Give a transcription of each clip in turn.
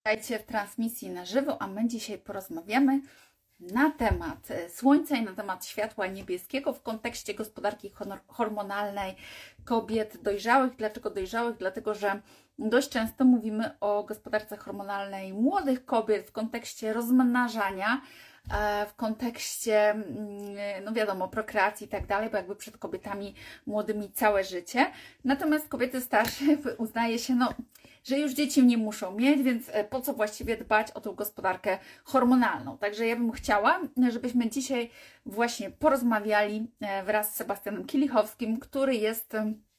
Witajcie w transmisji na żywo, a my dzisiaj porozmawiamy na temat słońca i na temat światła niebieskiego w kontekście gospodarki hormonalnej kobiet dojrzałych. Dlaczego dojrzałych? Dlatego, że dość często mówimy o gospodarce hormonalnej młodych kobiet w kontekście rozmnażania, w kontekście, no wiadomo, prokreacji i tak dalej, bo jakby przed kobietami młodymi całe życie. Natomiast kobiety starsze uznaje się, że już dzieci nie muszą mieć, więc po co właściwie dbać o tą gospodarkę hormonalną. Także ja bym chciała, żebyśmy dzisiaj właśnie porozmawiali wraz z Sebastianem Kielichowskim, który jest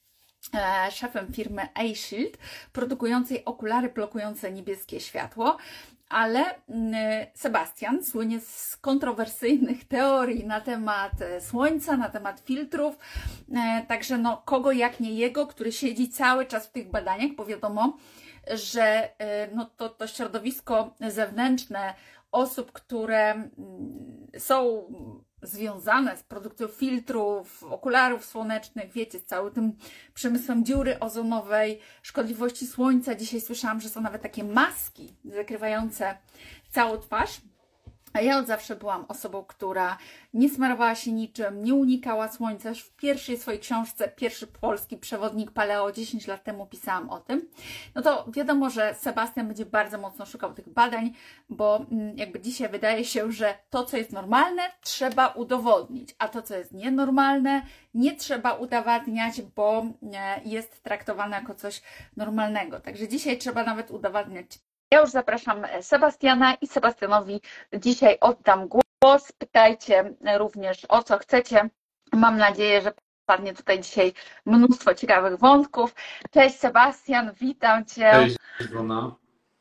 szefem firmy A-Shield, produkującej okulary blokujące niebieskie światło. Ale Sebastian słynie z kontrowersyjnych teorii na temat słońca, na temat filtrów, także kogo jak nie jego, który siedzi cały czas w tych badaniach, bo wiadomo, że to środowisko zewnętrzne osób, które są związane z produkcją filtrów, okularów słonecznych, wiecie, z całym tym przemysłem dziury ozonowej, szkodliwości słońca. Dzisiaj słyszałam, że są nawet takie maski zakrywające całą twarz. A ja od zawsze byłam osobą, która nie smarowała się niczym, nie unikała słońca. Już w pierwszej swojej książce, pierwszy polski przewodnik paleo, 10 lat temu pisałam o tym. No to wiadomo, że Sebastian będzie bardzo mocno szukał tych badań, bo jakby dzisiaj wydaje się, że to, co jest normalne, trzeba udowodnić, a to, co jest nienormalne, nie trzeba udowadniać, bo jest traktowane jako coś normalnego. Także dzisiaj trzeba nawet udowadniać. Ja już zapraszam Sebastiana i Sebastianowi dzisiaj oddam głos. Pytajcie również o co chcecie. Mam nadzieję, że padnie tutaj dzisiaj mnóstwo ciekawych wątków. Cześć Sebastian, witam Cię. Cześć Iwona.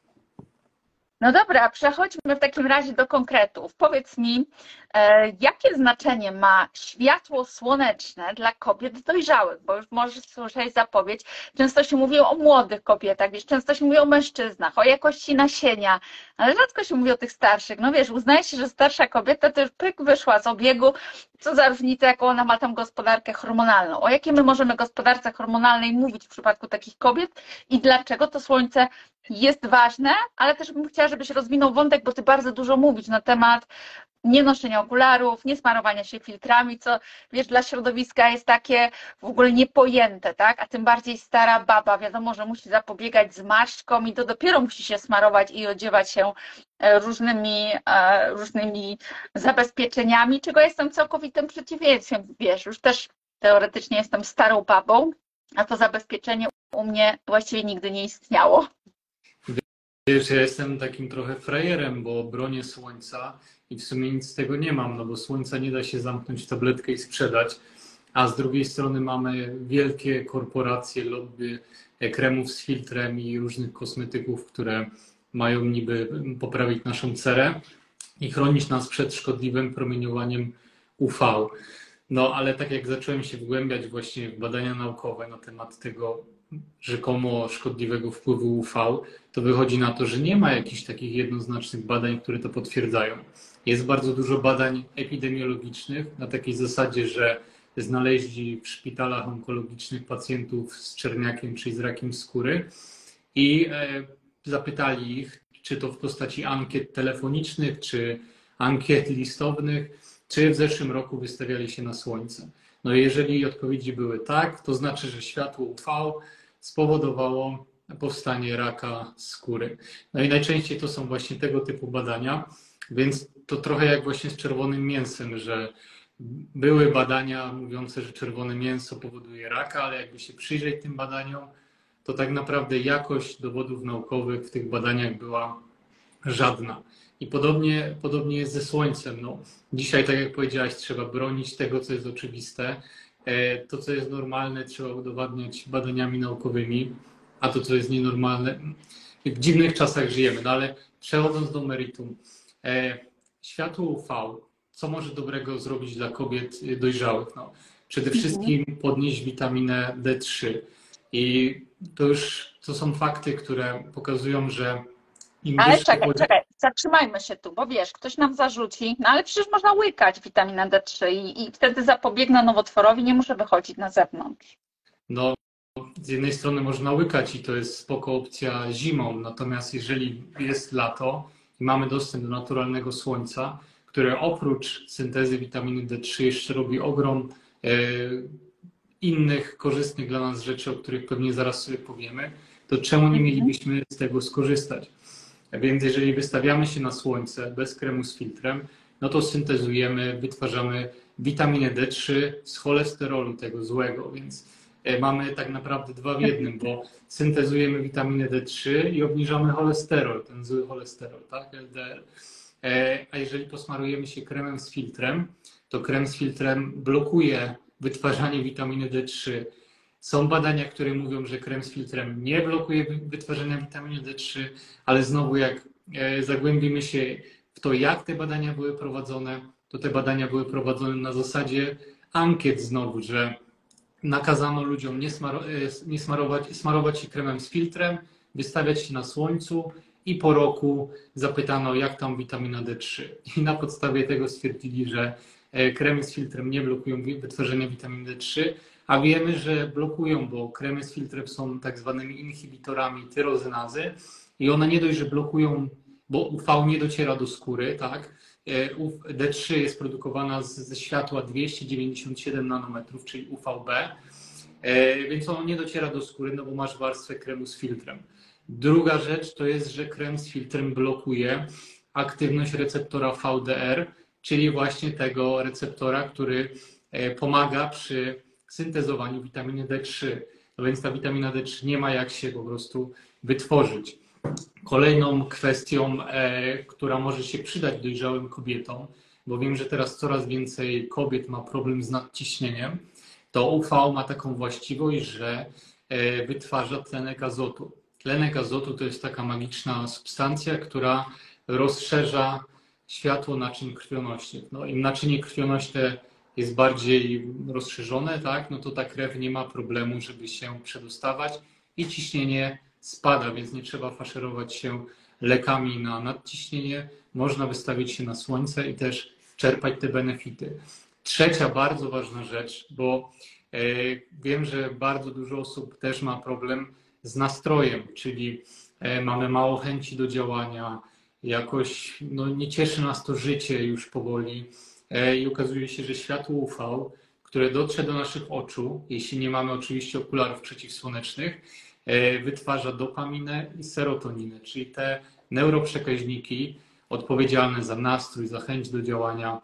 No dobra, przechodźmy w takim razie do konkretów. Powiedz mi, jakie znaczenie ma światło słoneczne dla kobiet dojrzałych? Bo już możesz słyszeć zapowiedź. Często się mówi o młodych kobietach, wiesz, często się mówi o mężczyznach, o jakości nasienia, ale rzadko się mówi o tych starszych. No wiesz, uznaje się, że starsza kobieta to już pyk wyszła z obiegu. Co za różnica, jaką ona ma tam gospodarkę hormonalną? O jakiej my możemy gospodarce hormonalnej mówić w przypadku takich kobiet i dlaczego to słońce jest ważne, ale też bym chciała, żebyś rozwinął wątek, bo Ty bardzo dużo mówisz na temat nienoszenia okularów, niesmarowania się filtrami, co wiesz, dla środowiska jest takie w ogóle niepojęte, tak? A tym bardziej stara baba, wiadomo, że musi zapobiegać zmarszczkom i to dopiero musi się smarować i odziewać się różnymi zabezpieczeniami, czego jestem całkowitym przeciwieństwem, wiesz, już też teoretycznie jestem starą babą, a to zabezpieczenie u mnie właściwie nigdy nie istniało. Wiesz, ja jestem takim trochę frajerem, bo bronię słońca i w sumie nic z tego nie mam, no bo słońca nie da się zamknąć w tabletkę i sprzedać, a z drugiej strony mamy wielkie korporacje, lobby kremów z filtrem i różnych kosmetyków, które mają niby poprawić naszą cerę i chronić nas przed szkodliwym promieniowaniem UV. No ale tak jak zacząłem się wgłębiać właśnie w badania naukowe na temat tego rzekomo szkodliwego wpływu UV, to wychodzi na to, że nie ma jakichś takich jednoznacznych badań, które to potwierdzają. Jest bardzo dużo badań epidemiologicznych na takiej zasadzie, że znaleźli w szpitalach onkologicznych pacjentów z czerniakiem, czyli z rakiem skóry i zapytali ich, czy to w postaci ankiet telefonicznych, czy ankiet listownych, czy w zeszłym roku wystawiali się na słońce. No i jeżeli odpowiedzi były tak, to znaczy, że światło UV spowodowało powstanie raka skóry. No i najczęściej to są właśnie tego typu badania, więc to trochę jak właśnie z czerwonym mięsem, że były badania mówiące, że czerwone mięso powoduje raka, ale jakby się przyjrzeć tym badaniom, to tak naprawdę jakość dowodów naukowych w tych badaniach była żadna. I podobnie jest ze słońcem. No, dzisiaj, tak jak powiedziałaś, trzeba bronić tego, co jest oczywiste. To, co jest normalne, trzeba udowadniać badaniami naukowymi, a to, co jest nienormalne, w dziwnych czasach żyjemy. No ale przechodząc do meritum, światło UV, co może dobrego zrobić dla kobiet dojrzałych? No, przede wszystkim podnieść witaminę D3. I to są fakty, które pokazują, że ale czekaj, zatrzymajmy się tu, bo wiesz, ktoś nam zarzuci, no ale przecież można łykać witaminę D3 i wtedy zapobiegnę nowotworowi, nie muszę wychodzić na zewnątrz. No z jednej strony można łykać i to jest spoko opcja zimą, natomiast jeżeli jest lato i mamy dostęp do naturalnego słońca, które oprócz syntezy witaminy D3 jeszcze robi ogrom innych korzystnych dla nas rzeczy, o których pewnie zaraz sobie powiemy, to czemu nie mielibyśmy z tego skorzystać? Więc jeżeli wystawiamy się na słońce bez kremu z filtrem, no to syntezujemy, wytwarzamy witaminę D3 z cholesterolu tego złego, więc mamy tak naprawdę dwa w jednym, bo syntezujemy witaminę D3 i obniżamy cholesterol, ten zły cholesterol, tak, LDL. A jeżeli posmarujemy się kremem z filtrem, to krem z filtrem blokuje wytwarzanie witaminy D3. Są badania, które mówią, że krem z filtrem nie blokuje wytwarzania witaminy D3, ale znowu jak zagłębimy się w to, jak te badania były prowadzone, to te badania były prowadzone na zasadzie ankiet znowu, że nakazano ludziom nie smarować się kremem z filtrem, wystawiać się na słońcu i po roku zapytano, jak tam witamina D3. I na podstawie tego stwierdzili, że kremy z filtrem nie blokują wytwarzania witaminy D3, a wiemy, że blokują, bo kremy z filtrem są tak zwanymi inhibitorami tyrozynazy i one nie dość, że blokują, bo UV nie dociera do skóry, tak? D3 jest produkowana ze światła 297 nanometrów, czyli UVB, więc ono nie dociera do skóry, no bo masz warstwę kremu z filtrem. Druga rzecz to jest, że krem z filtrem blokuje aktywność receptora VDR, czyli właśnie tego receptora, który pomaga przy syntezowaniu witaminy D3. No więc ta witamina D3 nie ma jak się po prostu wytworzyć. Kolejną kwestią, która może się przydać dojrzałym kobietom, bo wiem, że teraz coraz więcej kobiet ma problem z nadciśnieniem, to UV ma taką właściwość, że wytwarza tlenek azotu. Tlenek azotu to jest taka magiczna substancja, która rozszerza światło naczyń krwionośnych. No, im naczynie krwionośne jest bardziej rozszerzone, tak, no to ta krew nie ma problemu, żeby się przedostawać i ciśnienie spada, więc nie trzeba faszerować się lekami na nadciśnienie. Można wystawić się na słońce i też czerpać te benefity. Trzecia bardzo ważna rzecz, bo wiem, że bardzo dużo osób też ma problem z nastrojem, czyli mamy mało chęci do działania, jakoś no, nie cieszy nas to życie już powoli i okazuje się, że światło UV, które dotrze do naszych oczu, jeśli nie mamy oczywiście okularów przeciwsłonecznych, wytwarza dopaminę i serotoninę, czyli te neuroprzekaźniki odpowiedzialne za nastrój, za chęć do działania,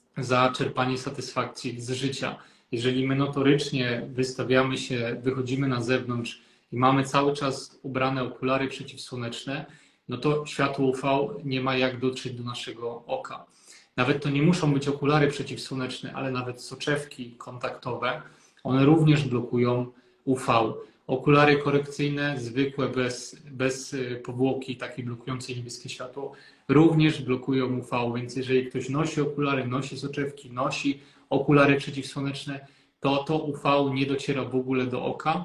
za czerpanie satysfakcji z życia. Jeżeli my notorycznie wystawiamy się, wychodzimy na zewnątrz i mamy cały czas ubrane okulary przeciwsłoneczne, no to światło UV nie ma jak dotrzeć do naszego oka. Nawet to nie muszą być okulary przeciwsłoneczne, ale nawet soczewki kontaktowe, one również blokują UV. Okulary korekcyjne, zwykłe, bez powłoki takiej blokującej niebieskie światło, również blokują UV, więc jeżeli ktoś nosi okulary, nosi soczewki, nosi okulary przeciwsłoneczne, to UV nie dociera w ogóle do oka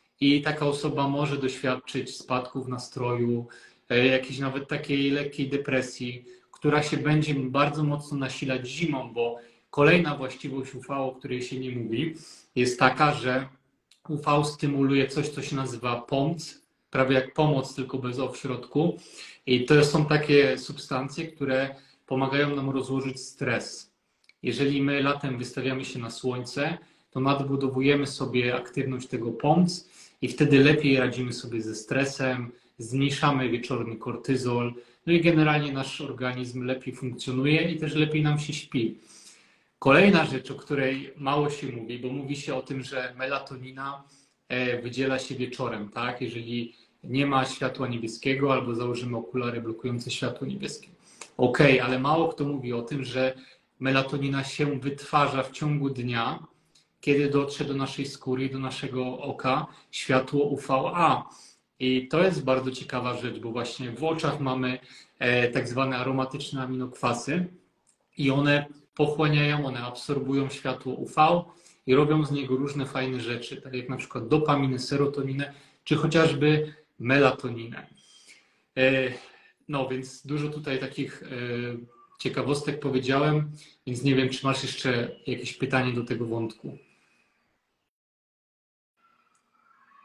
i taka osoba może doświadczyć spadków nastroju, jakiejś nawet takiej lekkiej depresji, która się będzie bardzo mocno nasilać zimą, bo kolejna właściwość UV, o której się nie mówi, jest taka, że UV stymuluje coś, co się nazywa POMC, prawie jak pomoc, tylko bez O w środku. I to są takie substancje, które pomagają nam rozłożyć stres. Jeżeli my latem wystawiamy się na słońce, to nadbudowujemy sobie aktywność tego POMC i wtedy lepiej radzimy sobie ze stresem, zmniejszamy wieczorny kortyzol, no i generalnie nasz organizm lepiej funkcjonuje i też lepiej nam się śpi. Kolejna rzecz, o której mało się mówi, bo mówi się o tym, że melatonina wydziela się wieczorem, tak? Jeżeli nie ma światła niebieskiego albo założymy okulary blokujące światło niebieskie. Okej, ale mało kto mówi o tym, że melatonina się wytwarza w ciągu dnia, kiedy dotrze do naszej skóry i do naszego oka światło UVA. I to jest bardzo ciekawa rzecz, bo właśnie w oczach mamy tak zwane aromatyczne aminokwasy i one pochłaniają, one absorbują światło UV i robią z niego różne fajne rzeczy, tak jak na przykład dopaminę, serotoninę, czy chociażby melatoninę. No więc dużo tutaj takich ciekawostek powiedziałem, więc nie wiem, czy masz jeszcze jakieś pytanie do tego wątku.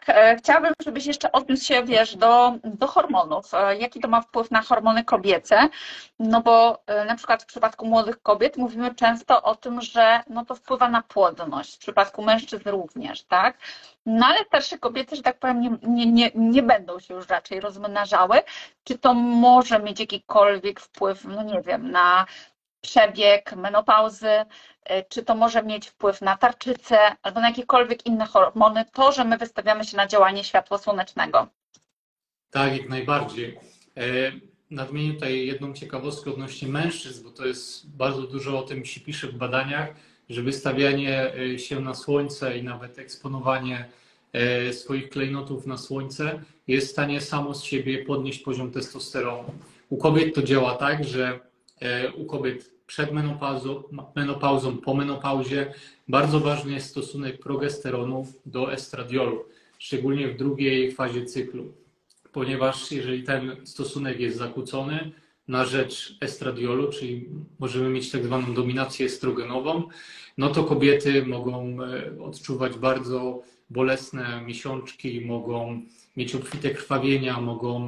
tak, chciałabym, żebyś jeszcze odniósł się, wiesz, do hormonów. Jaki to ma wpływ na hormony kobiece? No bo na przykład w przypadku młodych kobiet mówimy często o tym, że no to wpływa na płodność. W przypadku mężczyzn również, tak? No ale starsze kobiety, że tak powiem, nie będą się już raczej rozmnażały. Czy to może mieć jakikolwiek wpływ, no nie wiem, na przebieg menopauzy, czy to może mieć wpływ na tarczycę albo na jakiekolwiek inne hormony, to, że my wystawiamy się na działanie światła słonecznego. Tak, jak najbardziej. Nadmienię tutaj jedną ciekawostkę odnośnie mężczyzn, bo to jest bardzo dużo o tym się pisze w badaniach, że wystawianie się na słońce i nawet eksponowanie swoich klejnotów na słońce jest w stanie samo z siebie podnieść poziom testosteronu. U kobiet to działa tak, że u kobiet przed menopauzą, po menopauzie bardzo ważny jest stosunek progesteronu do estradiolu, szczególnie w drugiej fazie cyklu, ponieważ jeżeli ten stosunek jest zakłócony na rzecz estradiolu, czyli możemy mieć tak zwaną dominację estrogenową, no to kobiety mogą odczuwać bardzo bolesne miesiączki, mogą mieć obfite krwawienia, mogą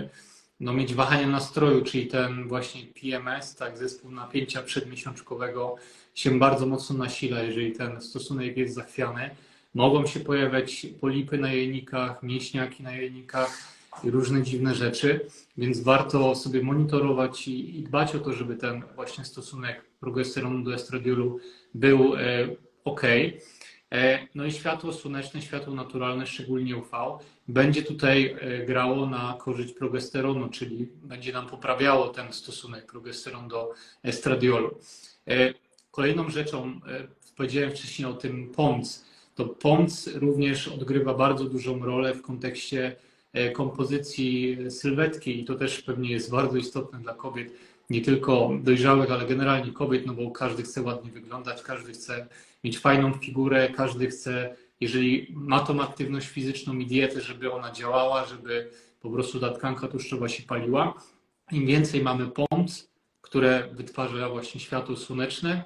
mieć wahania nastroju, czyli ten właśnie PMS, tak, zespół napięcia przedmiesiączkowego się bardzo mocno nasila, jeżeli ten stosunek jest zachwiany. Mogą się pojawiać polipy na jajnikach, mięśniaki na jajnikach i różne dziwne rzeczy, więc warto sobie monitorować i dbać o to, żeby ten właśnie stosunek progesteronu do estradiolu był ok. No i światło słoneczne, światło naturalne, szczególnie UV, będzie tutaj grało na korzyść progesteronu, czyli będzie nam poprawiało ten stosunek progesteronu do estradiolu. Kolejną rzeczą, powiedziałem wcześniej o tym POMC, to POMC również odgrywa bardzo dużą rolę w kontekście kompozycji sylwetki i to też pewnie jest bardzo istotne dla kobiet, nie tylko dojrzałych, ale generalnie kobiet, no bo każdy chce ładnie wyglądać, każdy chce mieć fajną figurę, każdy chce, jeżeli ma tą aktywność fizyczną i dietę, żeby ona działała, żeby po prostu ta tkanka tłuszczowa się paliła. Im więcej mamy POMC, które wytwarza właśnie światło słoneczne,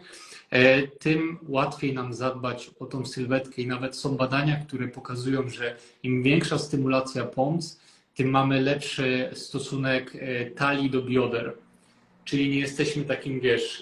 tym łatwiej nam zadbać o tą sylwetkę i nawet są badania, które pokazują, że im większa stymulacja POMC, tym mamy lepszy stosunek talii do bioder. Czyli nie jesteśmy takim, wiesz,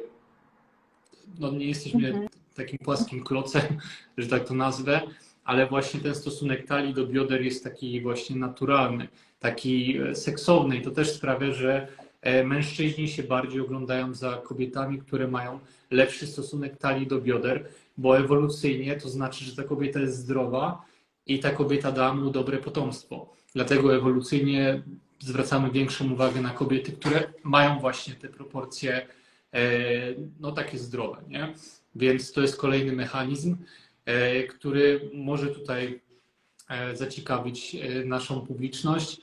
nie jesteśmy takim płaskim klocem, że tak to nazwę, ale właśnie ten stosunek talii do bioder jest taki właśnie naturalny, taki seksowny i to też sprawia, że mężczyźni się bardziej oglądają za kobietami, które mają lepszy stosunek talii do bioder, bo ewolucyjnie to znaczy, że ta kobieta jest zdrowa i ta kobieta da mu dobre potomstwo. Dlatego ewolucyjnie zwracamy większą uwagę na kobiety, które mają właśnie te proporcje takie zdrowe, nie? Więc to jest kolejny mechanizm, który może tutaj zaciekawić naszą publiczność.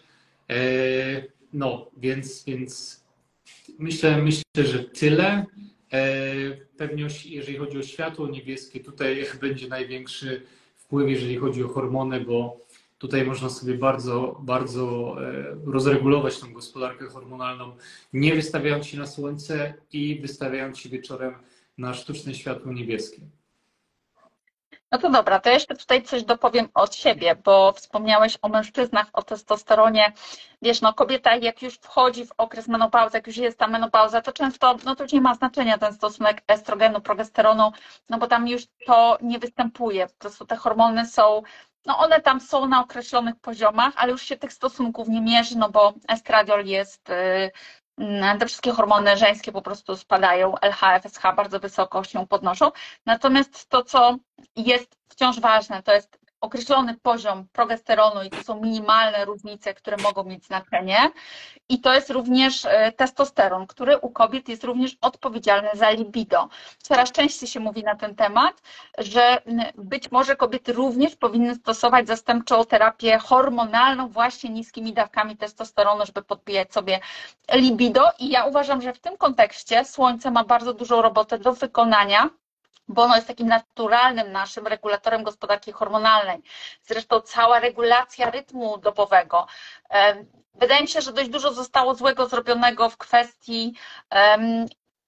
Więc myślę, że tyle. Pewnie jeżeli chodzi o światło niebieskie, tutaj będzie największy wpływ, jeżeli chodzi o hormony, bo tutaj można sobie bardzo, bardzo rozregulować tą gospodarkę hormonalną, nie wystawiając się na słońce i wystawiając się wieczorem na sztuczne światło niebieskie. No to dobra, to jeszcze tutaj coś dopowiem od siebie, bo wspomniałeś o mężczyznach, o testosteronie. Wiesz, no kobieta jak już wchodzi w okres menopauzy, jak już jest ta menopauza, to często, no to już nie ma znaczenia ten stosunek estrogenu, progesteronu, no bo tam już to nie występuje. Po prostu te hormony są, no one tam są na określonych poziomach, ale już się tych stosunków nie mierzy, no bo estradiol jest... Te wszystkie hormony żeńskie po prostu spadają, LH, FSH bardzo wysoko się podnoszą. Natomiast to, co jest wciąż ważne, to jest określony poziom progesteronu i to są minimalne różnice, które mogą mieć znaczenie. I to jest również testosteron, który u kobiet jest również odpowiedzialny za libido. Coraz częściej się mówi na ten temat, że być może kobiety również powinny stosować zastępczą terapię hormonalną właśnie niskimi dawkami testosteronu, żeby podbijać sobie libido. I ja uważam, że w tym kontekście słońce ma bardzo dużą robotę do wykonania, bo ono jest takim naturalnym naszym regulatorem gospodarki hormonalnej. Zresztą cała regulacja rytmu dobowego. Wydaje mi się, że dość dużo zostało złego zrobionego w kwestii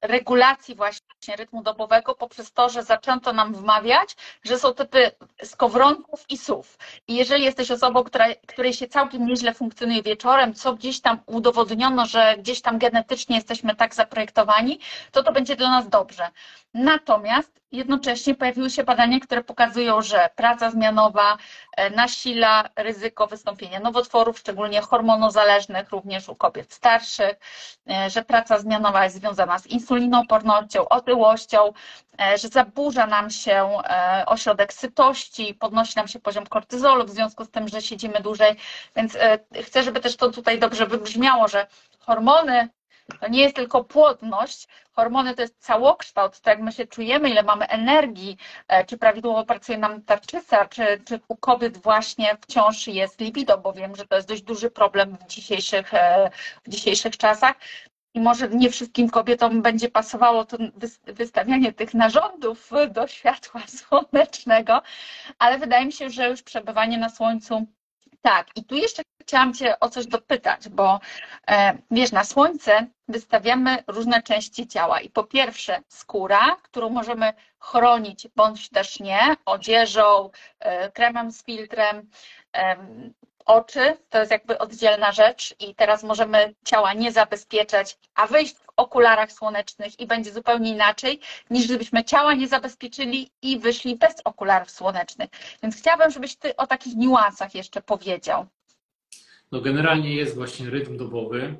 regulacji właśnie rytmu dobowego poprzez to, że zaczęto nam wmawiać, że są typy skowronków i SUV. I jeżeli jesteś osobą, której się całkiem nieźle funkcjonuje wieczorem, co gdzieś tam udowodniono, że gdzieś tam genetycznie jesteśmy tak zaprojektowani, to będzie dla nas dobrze. Natomiast jednocześnie pojawiły się badania, które pokazują, że praca zmianowa nasila ryzyko wystąpienia nowotworów, szczególnie hormonozależnych, również u kobiet starszych, że praca zmianowa jest związana z insulinoopornością, otyłością, że zaburza nam się ośrodek sytości, podnosi nam się poziom kortyzolu w związku z tym, że siedzimy dłużej, więc chcę, żeby też to tutaj dobrze wybrzmiało, że hormony to nie jest tylko płodność, hormony to jest całokształt, to jak my się czujemy, ile mamy energii, czy prawidłowo pracuje nam tarczyca, czy u kobiet właśnie wciąż jest libido, bo wiem, że to jest dość duży problem w dzisiejszych czasach. I może nie wszystkim kobietom będzie pasowało to wystawianie tych narządów do światła słonecznego, ale wydaje mi się, że już przebywanie na słońcu. Tak, i tu jeszcze chciałam Cię o coś dopytać, bo wiesz, na słońce wystawiamy różne części ciała i po pierwsze skóra, którą możemy chronić bądź też nie, odzieżą, kremem z filtrem, oczy to jest jakby oddzielna rzecz i teraz możemy ciała nie zabezpieczać, a wyjść w okularach słonecznych i będzie zupełnie inaczej, niż gdybyśmy ciała nie zabezpieczyli i wyszli bez okularów słonecznych. Więc chciałabym, żebyś Ty o takich niuansach jeszcze powiedział. No generalnie jest właśnie rytm dobowy.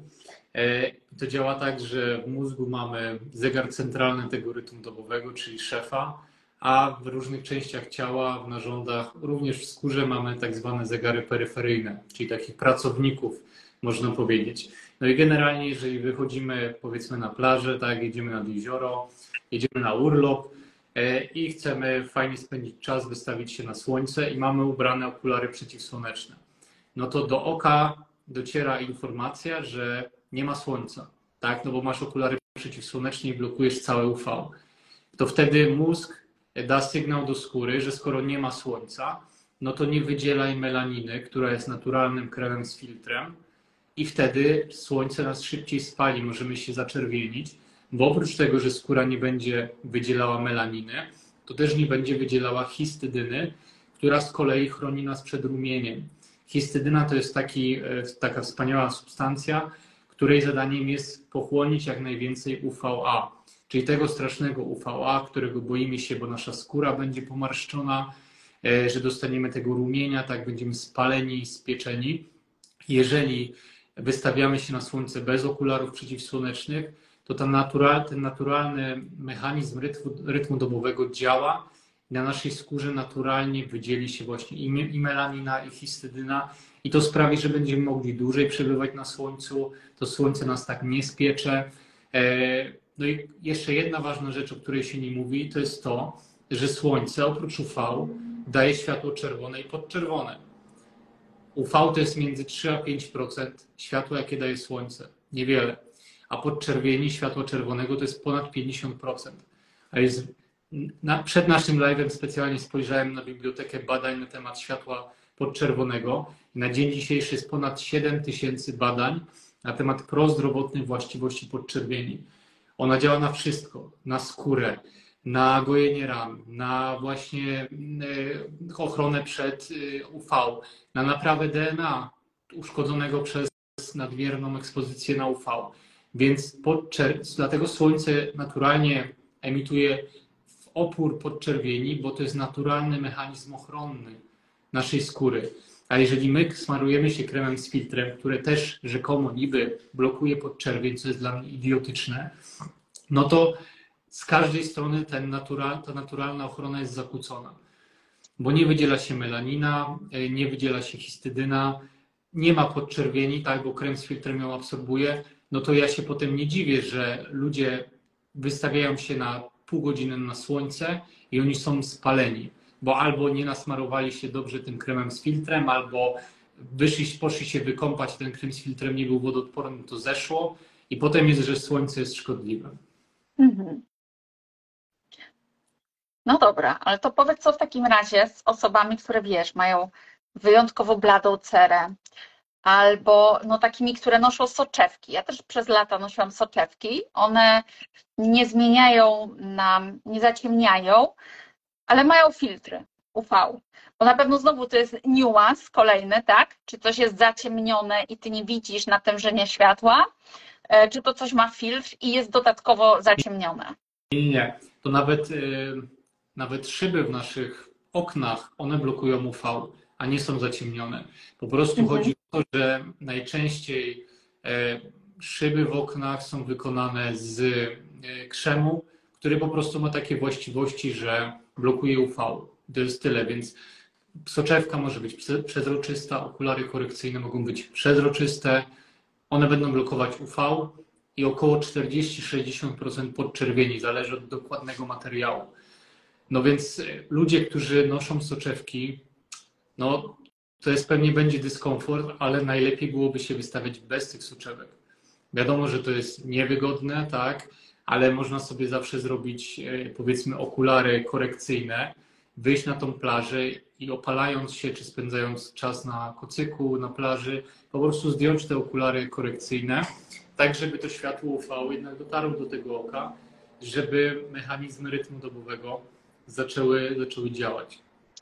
To działa tak, że w mózgu mamy zegar centralny tego rytmu dobowego, czyli szefa, a w różnych częściach ciała, w narządach, również w skórze mamy tak zwane zegary peryferyjne, czyli takich pracowników, można powiedzieć. No i generalnie, jeżeli wychodzimy powiedzmy na plażę, tak, jedziemy nad jezioro, jedziemy na urlop i chcemy fajnie spędzić czas, wystawić się na słońce i mamy ubrane okulary przeciwsłoneczne, no to do oka dociera informacja, że nie ma słońca, tak, no bo masz okulary przeciwsłoneczne i blokujesz całe UV. To wtedy mózg da sygnał do skóry, że skoro nie ma słońca, no to nie wydzielaj melaniny, która jest naturalnym kremem z filtrem i wtedy słońce nas szybciej spali, możemy się zaczerwienić, bo oprócz tego, że skóra nie będzie wydzielała melaniny, to też nie będzie wydzielała histydyny, która z kolei chroni nas przed rumieniem. Histydyna to jest taka wspaniała substancja, której zadaniem jest pochłonić jak najwięcej UVA, czyli tego strasznego UVA, którego boimy się, bo nasza skóra będzie pomarszczona, że dostaniemy tego rumienia, tak będziemy spaleni i spieczeni. Jeżeli wystawiamy się na słońce bez okularów przeciwsłonecznych, to ten naturalny mechanizm rytmu dobowego działa i na naszej skórze naturalnie wydzieli się właśnie i melanina, i histydyna i to sprawi, że będziemy mogli dłużej przebywać na słońcu, to słońce nas tak nie spiecze. No i jeszcze jedna ważna rzecz, o której się nie mówi, to jest to, że słońce oprócz UV daje światło czerwone i podczerwone. UV to jest między 3 a 5% światła, jakie daje słońce. Niewiele. A podczerwieni światła czerwonego to jest ponad 50%. A jest, przed naszym live'em specjalnie spojrzałem na bibliotekę badań na temat światła podczerwonego. Na dzień dzisiejszy jest ponad 7000 badań na temat prozdrowotnych właściwości podczerwieni. Ona działa na wszystko, na skórę, na gojenie ran, na właśnie ochronę przed UV, na naprawę DNA uszkodzonego przez nadmierną ekspozycję na UV. Więc dlatego słońce naturalnie emituje opór podczerwieni, bo to jest naturalny mechanizm ochronny naszej skóry. A jeżeli my smarujemy się kremem z filtrem, które też rzekomo niby blokuje podczerwień, co jest dla mnie idiotyczne, no to z każdej strony ta naturalna ochrona jest zakłócona. Bo nie wydziela się melanina, nie wydziela się histydyna, nie ma podczerwieni, tak, bo krem z filtrem ją absorbuje, no to ja się potem nie dziwię, że ludzie wystawiają się na pół godziny na słońce i oni są spaleni, bo albo nie nasmarowali się dobrze tym kremem z filtrem, albo poszli się wykąpać, ten krem z filtrem nie był wodoodporny, to zeszło i potem jest, że słońce jest szkodliwe. Mhm. No dobra, ale to powiedz, co w takim razie z osobami, które wiesz, mają wyjątkowo bladą cerę, albo no takimi, które noszą soczewki. Ja też przez lata nosiłam soczewki. One nie zmieniają nam, nie zaciemniają, ale mają filtry UV. Bo na pewno znowu to jest niuans kolejny, tak? Czy coś jest zaciemnione i ty nie widzisz natężenia światła, czy to coś ma filtr i jest dodatkowo zaciemnione. Nie. To nawet szyby w naszych oknach, one blokują UV, a nie są zaciemnione. Po prostu chodzi o to, że najczęściej szyby w oknach są wykonane z krzemu, który po prostu ma takie właściwości, że blokuje UV. To jest tyle, więc soczewka może być przezroczysta, okulary korekcyjne mogą być przezroczyste, one będą blokować UV i około 40-60% podczerwieni, zależy od dokładnego materiału. No więc ludzie, którzy noszą soczewki, no to jest pewnie będzie dyskomfort, ale najlepiej byłoby się wystawiać bez tych soczewek. Wiadomo, że to jest niewygodne, tak, ale można sobie zawsze zrobić, powiedzmy, okulary korekcyjne, wyjść na tą plażę i opalając się, czy spędzając czas na kocyku, na plaży, po prostu zdjąć te okulary korekcyjne, tak żeby to światło UV jednak dotarło do tego oka, żeby mechanizmy rytmu dobowego zaczęły działać.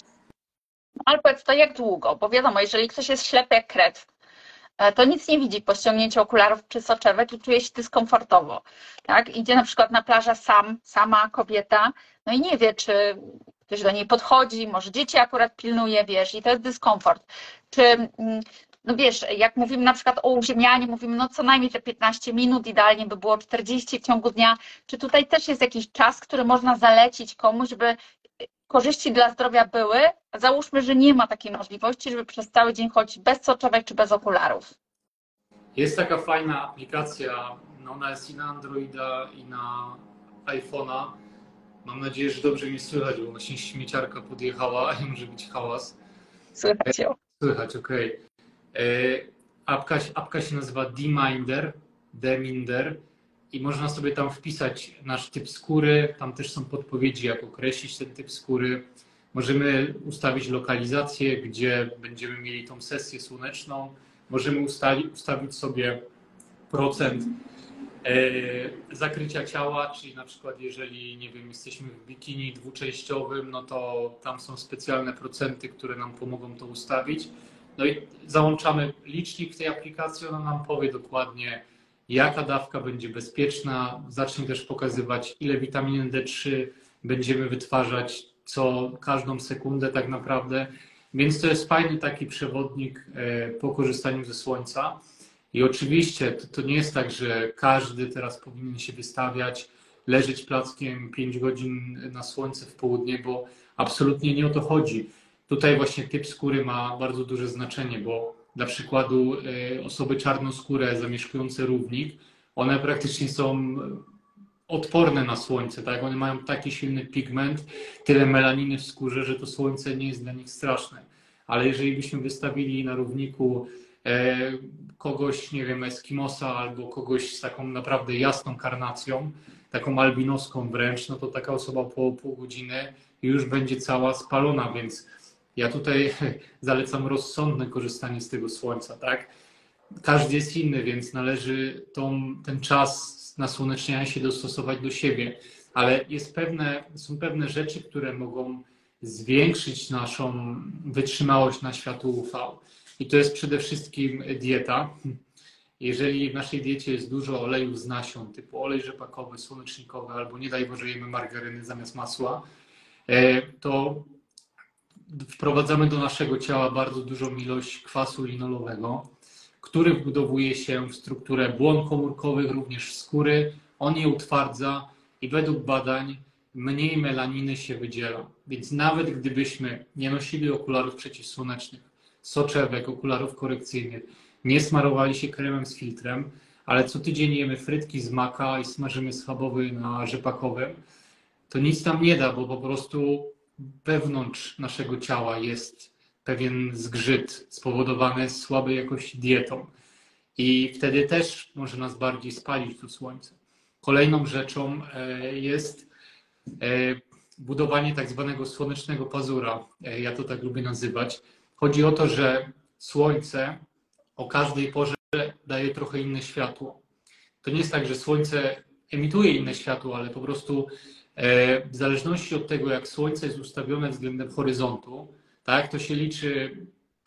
Ale powiedz to jak długo? Bo wiadomo, jeżeli ktoś jest ślepy jak kret, to nic nie widzi po ściągnięciu okularów czy soczewek i czuje się dyskomfortowo. Tak? Idzie na przykład na plażę sama kobieta, no i nie wie, czy ktoś do niej podchodzi, może dzieci akurat pilnuje, wiesz, i to jest dyskomfort. Czy, no wiesz, jak mówimy na przykład o uziemianiu, mówimy no co najmniej te 15 minut, idealnie by było 40 w ciągu dnia. Czy tutaj też jest jakiś czas, który można zalecić komuś, żeby korzyści dla zdrowia były? Załóżmy, że nie ma takiej możliwości, żeby przez cały dzień chodzić bez soczewek czy bez okularów. Jest taka fajna aplikacja, no ona jest i na Androida, i na iPhone'a. Mam nadzieję, że dobrze mnie słychać, bo właśnie śmieciarka podjechała i może być hałas. Słychać ją. Słychać, okej. Apka się nazywa Deminder i można sobie tam wpisać nasz typ skóry. Tam też są podpowiedzi, jak określić ten typ skóry. Możemy ustawić lokalizację, gdzie będziemy mieli tą sesję słoneczną. Możemy ustawić sobie procent zakrycia ciała, czyli na przykład jeżeli, nie wiem, jesteśmy w bikini dwuczęściowym, no to tam są specjalne procenty, które nam pomogą to ustawić. No i załączamy licznik w tej aplikacji, ona nam powie dokładnie, jaka dawka będzie bezpieczna, zacznie też pokazywać, ile witaminy D3 będziemy wytwarzać każdą sekundę tak naprawdę. Więc to jest fajny taki przewodnik po korzystaniu ze słońca. I oczywiście to nie jest tak, że każdy teraz powinien się wystawiać, leżeć plackiem 5 godzin na słońce w południe, bo absolutnie nie o to chodzi. Tutaj właśnie typ skóry ma bardzo duże znaczenie, bo dla przykładu osoby czarnoskóre zamieszkujące równik, one praktycznie są odporne na słońce, tak? One mają taki silny pigment, tyle melaniny w skórze, że to słońce nie jest dla nich straszne. Ale jeżeli byśmy wystawili na równiku kogoś, nie wiem, Eskimosa albo kogoś z taką naprawdę jasną karnacją, taką albinoską wręcz, no to taka osoba po pół godziny już będzie cała spalona, więc ja tutaj zalecam rozsądne korzystanie z tego słońca, tak? Każdy jest inny, więc należy ten czas nasłoneczniania się dostosować do siebie, ale są pewne rzeczy, które mogą zwiększyć naszą wytrzymałość na światło UV. I to jest przede wszystkim dieta. Jeżeli w naszej diecie jest dużo olejów z nasion, typu olej rzepakowy, słonecznikowy, albo nie daj Boże jemy margaryny zamiast masła, to wprowadzamy do naszego ciała bardzo dużą ilość kwasu linolowego, który wbudowuje się w strukturę błon komórkowych, również skóry. On je utwardza i według badań mniej melaniny się wydziela. Więc nawet gdybyśmy nie nosili okularów przeciwsłonecznych, soczewek, okularów korekcyjnych, nie smarowali się kremem z filtrem, ale co tydzień jemy frytki z maka i smażymy schabowy na rzepakowym, to nic nam nie da, bo po prostu wewnątrz naszego ciała jest pewien zgrzyt spowodowany słabej jakości dietą. I wtedy też może nas bardziej spalić to słońce. Kolejną rzeczą jest budowanie tak zwanego słonecznego pazura. Ja to tak lubię nazywać. Chodzi o to, że słońce, o każdej porze daje trochę inne światło. To nie jest tak, że słońce emituje inne światło, ale po prostu w zależności od tego, jak słońce jest ustawione względem horyzontu, tak, to się liczy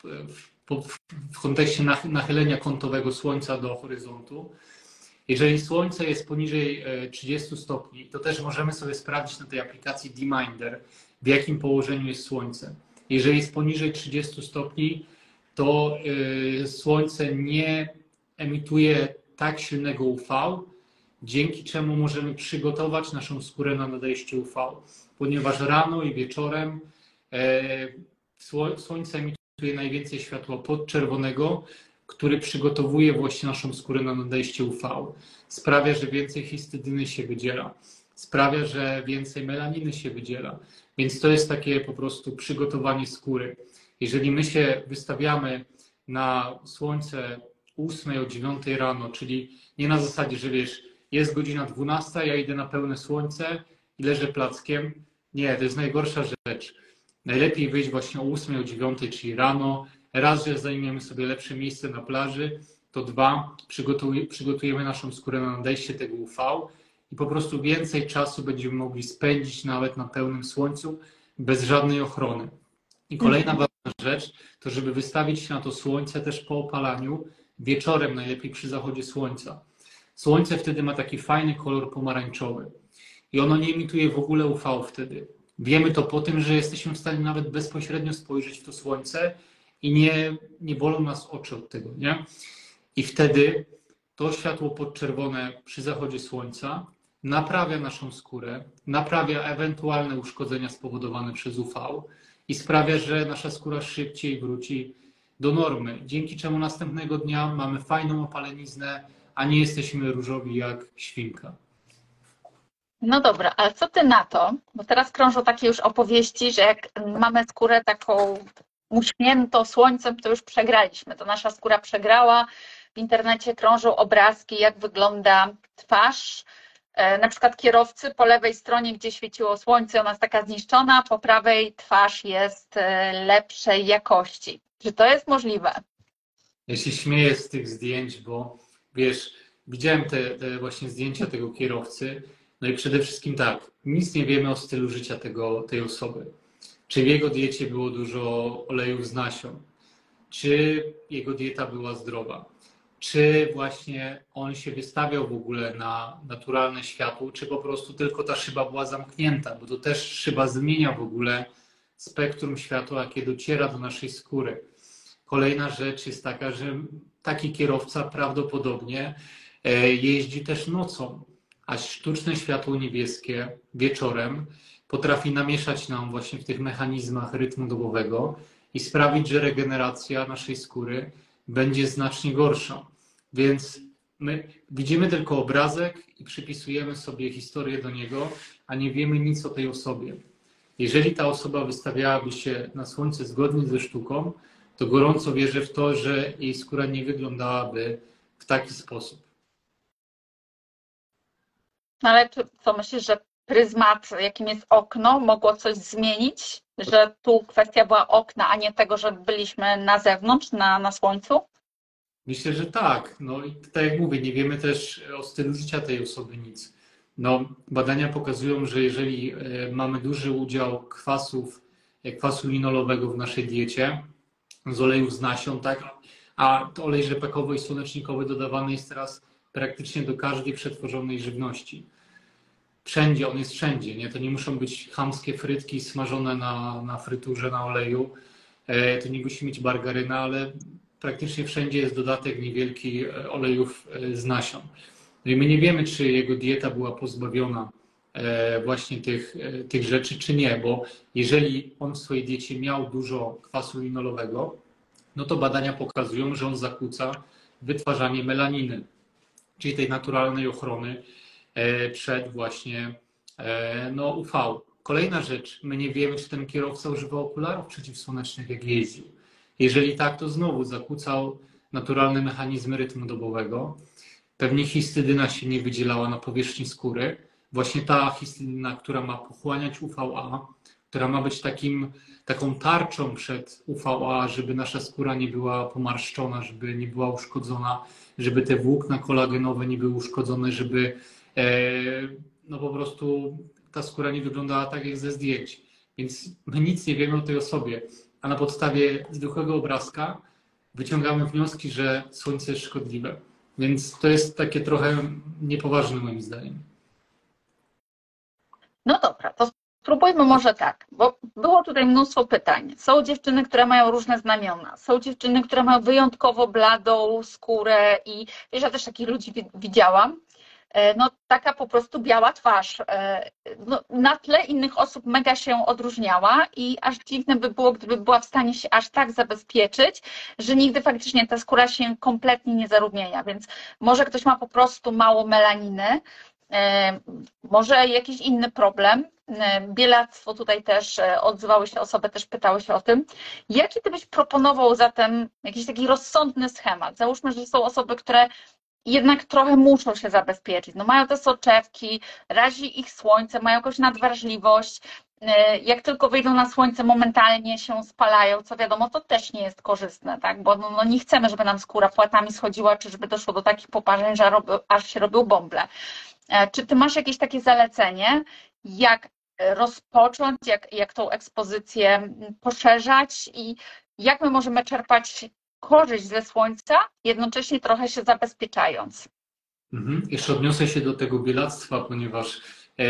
w kontekście nachylenia kątowego słońca do horyzontu. Jeżeli słońce jest poniżej 30 stopni, to też możemy sobie sprawdzić na tej aplikacji D-Minder, w jakim położeniu jest słońce. Jeżeli jest poniżej 30 stopni, to słońce nie emituje tak silnego UV, dzięki czemu możemy przygotować naszą skórę na nadejście UV, ponieważ rano i wieczorem słońce emituje najwięcej światła podczerwonego, który przygotowuje właśnie naszą skórę na nadejście UV. Sprawia, że więcej histydyny się wydziela. Sprawia, że więcej melaniny się wydziela. Więc to jest takie po prostu przygotowanie skóry. Jeżeli my się wystawiamy na słońce 8 o 9 rano, czyli nie na zasadzie, że wiesz, jest godzina 12, ja idę na pełne słońce i leżę plackiem. Nie, to jest najgorsza rzecz. Najlepiej wyjść właśnie o 8 o 9, czyli rano. Raz, że zajmiemy sobie lepsze miejsce na plaży, to dwa, przygotujemy naszą skórę na nadejście tego UV i po prostu więcej czasu będziemy mogli spędzić nawet na pełnym słońcu bez żadnej ochrony. I kolejna ważna rzecz, to żeby wystawić się na to słońce też po opalaniu, wieczorem najlepiej przy zachodzie słońca. Słońce wtedy ma taki fajny kolor pomarańczowy i ono nie emituje w ogóle UV wtedy. Wiemy to po tym, że jesteśmy w stanie nawet bezpośrednio spojrzeć w to słońce i nie bolą nas oczy od tego, nie? I wtedy to światło podczerwone przy zachodzie słońca naprawia naszą skórę, naprawia ewentualne uszkodzenia spowodowane przez UV i sprawia, że nasza skóra szybciej wróci do normy, dzięki czemu następnego dnia mamy fajną opaleniznę, a nie jesteśmy różowi jak świnka. No dobra, ale co ty na to? Bo teraz krążą takie już opowieści, że jak mamy skórę taką muśniętą słońcem, to już przegraliśmy. To nasza skóra przegrała. W internecie krążą obrazki, jak wygląda twarz. Na przykład kierowcy po lewej stronie, gdzie świeciło słońce, ona jest taka zniszczona, po prawej twarz jest lepszej jakości. Czy to jest możliwe? Ja się śmieję z tych zdjęć, bo wiesz, widziałem te właśnie zdjęcia tego kierowcy, no i przede wszystkim tak, nic nie wiemy o stylu życia tej osoby. Czy w jego diecie było dużo olejów z nasion? Czy jego dieta była zdrowa? Czy właśnie on się wystawiał w ogóle na naturalne światło, czy po prostu tylko ta szyba była zamknięta? Bo to też szyba zmienia w ogóle spektrum światła, jakie dociera do naszej skóry. Kolejna rzecz jest taka, że taki kierowca prawdopodobnie jeździ też nocą, a sztuczne światło niebieskie wieczorem potrafi namieszać nam właśnie w tych mechanizmach rytmu dobowego i sprawić, że regeneracja naszej skóry będzie znacznie gorsza. Więc my widzimy tylko obrazek i przypisujemy sobie historię do niego, a nie wiemy nic o tej osobie. Jeżeli ta osoba wystawiałaby się na słońce zgodnie ze sztuką, to gorąco wierzę w to, że jej skóra nie wyglądałaby w taki sposób. No ale co myślisz, że pryzmat, jakim jest okno, mogło coś zmienić? Że tu kwestia była okna, a nie tego, że byliśmy na zewnątrz, na słońcu? Myślę, że tak. No i tak jak mówię, nie wiemy też o stylu życia tej osoby nic. No, badania pokazują, że jeżeli mamy duży udział kwasu linolowego w naszej diecie, z olejów z nasion, tak, a to olej rzepakowy i słonecznikowy dodawany jest teraz praktycznie do każdej przetworzonej żywności. Wszędzie, on jest wszędzie, nie? To nie muszą być chamskie frytki smażone na fryturze, na oleju. To nie musi mieć margaryna, ale praktycznie wszędzie jest dodatek niewielki olejów z nasion. No i my nie wiemy, czy jego dieta była pozbawiona właśnie tych rzeczy, czy nie, bo jeżeli on w swojej diecie miał dużo kwasu linolowego, no to badania pokazują, że on zakłóca wytwarzanie melaniny, czyli tej naturalnej ochrony przed właśnie no, UV. Kolejna rzecz, my nie wiemy, czy ten kierowca używał okularów przeciwsłonecznych, jak jeździł. Jeżeli tak, to znowu zakłócał naturalne mechanizmy rytmu dobowego. Pewnie histydyna się nie wydzielała na powierzchni skóry. Właśnie ta histydyna, która ma pochłaniać UVA, która ma być taką tarczą przed UVA, żeby nasza skóra nie była pomarszczona, żeby nie była uszkodzona, żeby te włókna kolagenowe nie były uszkodzone, żeby no po prostu ta skóra nie wyglądała tak jak ze zdjęć. Więc my nic nie wiemy o tej osobie, a na podstawie zwykłego obrazka wyciągamy wnioski, że słońce jest szkodliwe. Więc to jest takie trochę niepoważne moim zdaniem. No dobra, to spróbujmy może tak, bo było tutaj mnóstwo pytań. Są dziewczyny, które mają różne znamiona, są dziewczyny, które mają wyjątkowo bladą skórę i wiesz, ja też takich ludzi widziałam. No taka po prostu biała twarz. No, na tle innych osób mega się odróżniała i aż dziwne by było, gdyby była w stanie się aż tak zabezpieczyć, że nigdy faktycznie ta skóra się kompletnie nie zarumienia, więc może ktoś ma po prostu mało melaniny, może jakiś inny problem. Bielactwo tutaj też odzywały się osoby, też pytały się o tym. Jaki ty byś proponował zatem jakiś taki rozsądny schemat? Załóżmy, że są osoby, które jednak trochę muszą się zabezpieczyć. No mają te soczewki, razi ich słońce, mają jakąś nadwrażliwość. Jak tylko wyjdą na słońce, momentalnie się spalają, co wiadomo, to też nie jest korzystne, tak? Bo no nie chcemy, żeby nam skóra płatami schodziła, czy żeby doszło do takich poparzeń, że aż się robią bąble. Czy ty masz jakieś takie zalecenie, jak rozpocząć, jak tą ekspozycję poszerzać i jak my możemy czerpać korzyść ze słońca, jednocześnie trochę się zabezpieczając? Jeszcze odniosę się do tego bielactwa, ponieważ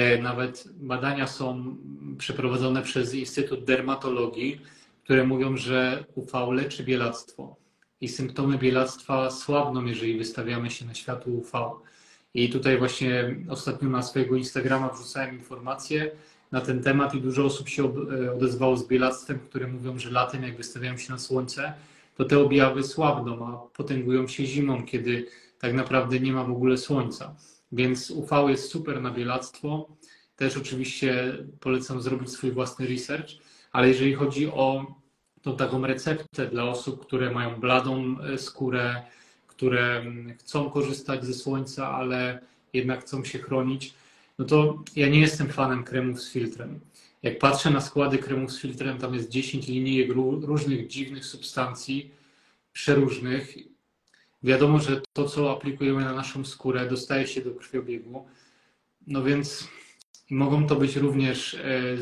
nawet badania są przeprowadzone przez Instytut Dermatologii, które mówią, że UV leczy bielactwo i symptomy bielactwa słabną, jeżeli wystawiamy się na światło UV. I tutaj właśnie ostatnio na swojego Instagrama wrzucałem informacje na ten temat i dużo osób się odezwało z bielactwem, które mówią, że latem jak wystawiają się na słońce, to te objawy słabną, a potęgują się zimą, kiedy tak naprawdę nie ma w ogóle słońca. Więc UV jest super na bielactwo. Też oczywiście polecam zrobić swój własny research, ale jeżeli chodzi o tą taką receptę dla osób, które mają bladą skórę, które chcą korzystać ze słońca, ale jednak chcą się chronić, no to ja nie jestem fanem kremów z filtrem. Jak patrzę na składy kremów z filtrem, tam jest 10 linijek różnych dziwnych substancji, przeróżnych. Wiadomo, że to, co aplikujemy na naszą skórę, dostaje się do krwiobiegu, no więc mogą to być również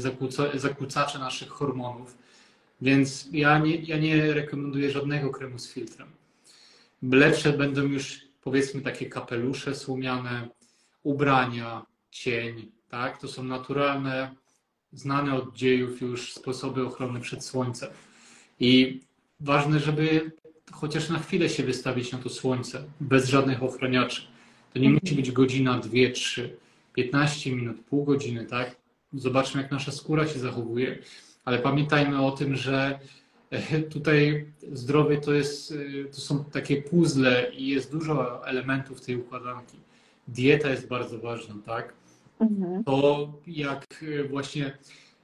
zakłócacze naszych hormonów, więc ja nie rekomenduję żadnego kremu z filtrem. Lepsze będą już, powiedzmy, takie kapelusze słomiane, ubrania, cień, tak? To są naturalne, znane od dziejów już sposoby ochrony przed słońcem. I ważne, żeby chociaż na chwilę się wystawić na to słońce, bez żadnych ochraniaczy. To nie musi być godzina, 2, 3, 15 minut, pół godziny, tak? Zobaczmy, jak nasza skóra się zachowuje. Ale pamiętajmy o tym, że tutaj zdrowie to są takie puzzle i jest dużo elementów tej układanki. Dieta jest bardzo ważna, tak? To jak właśnie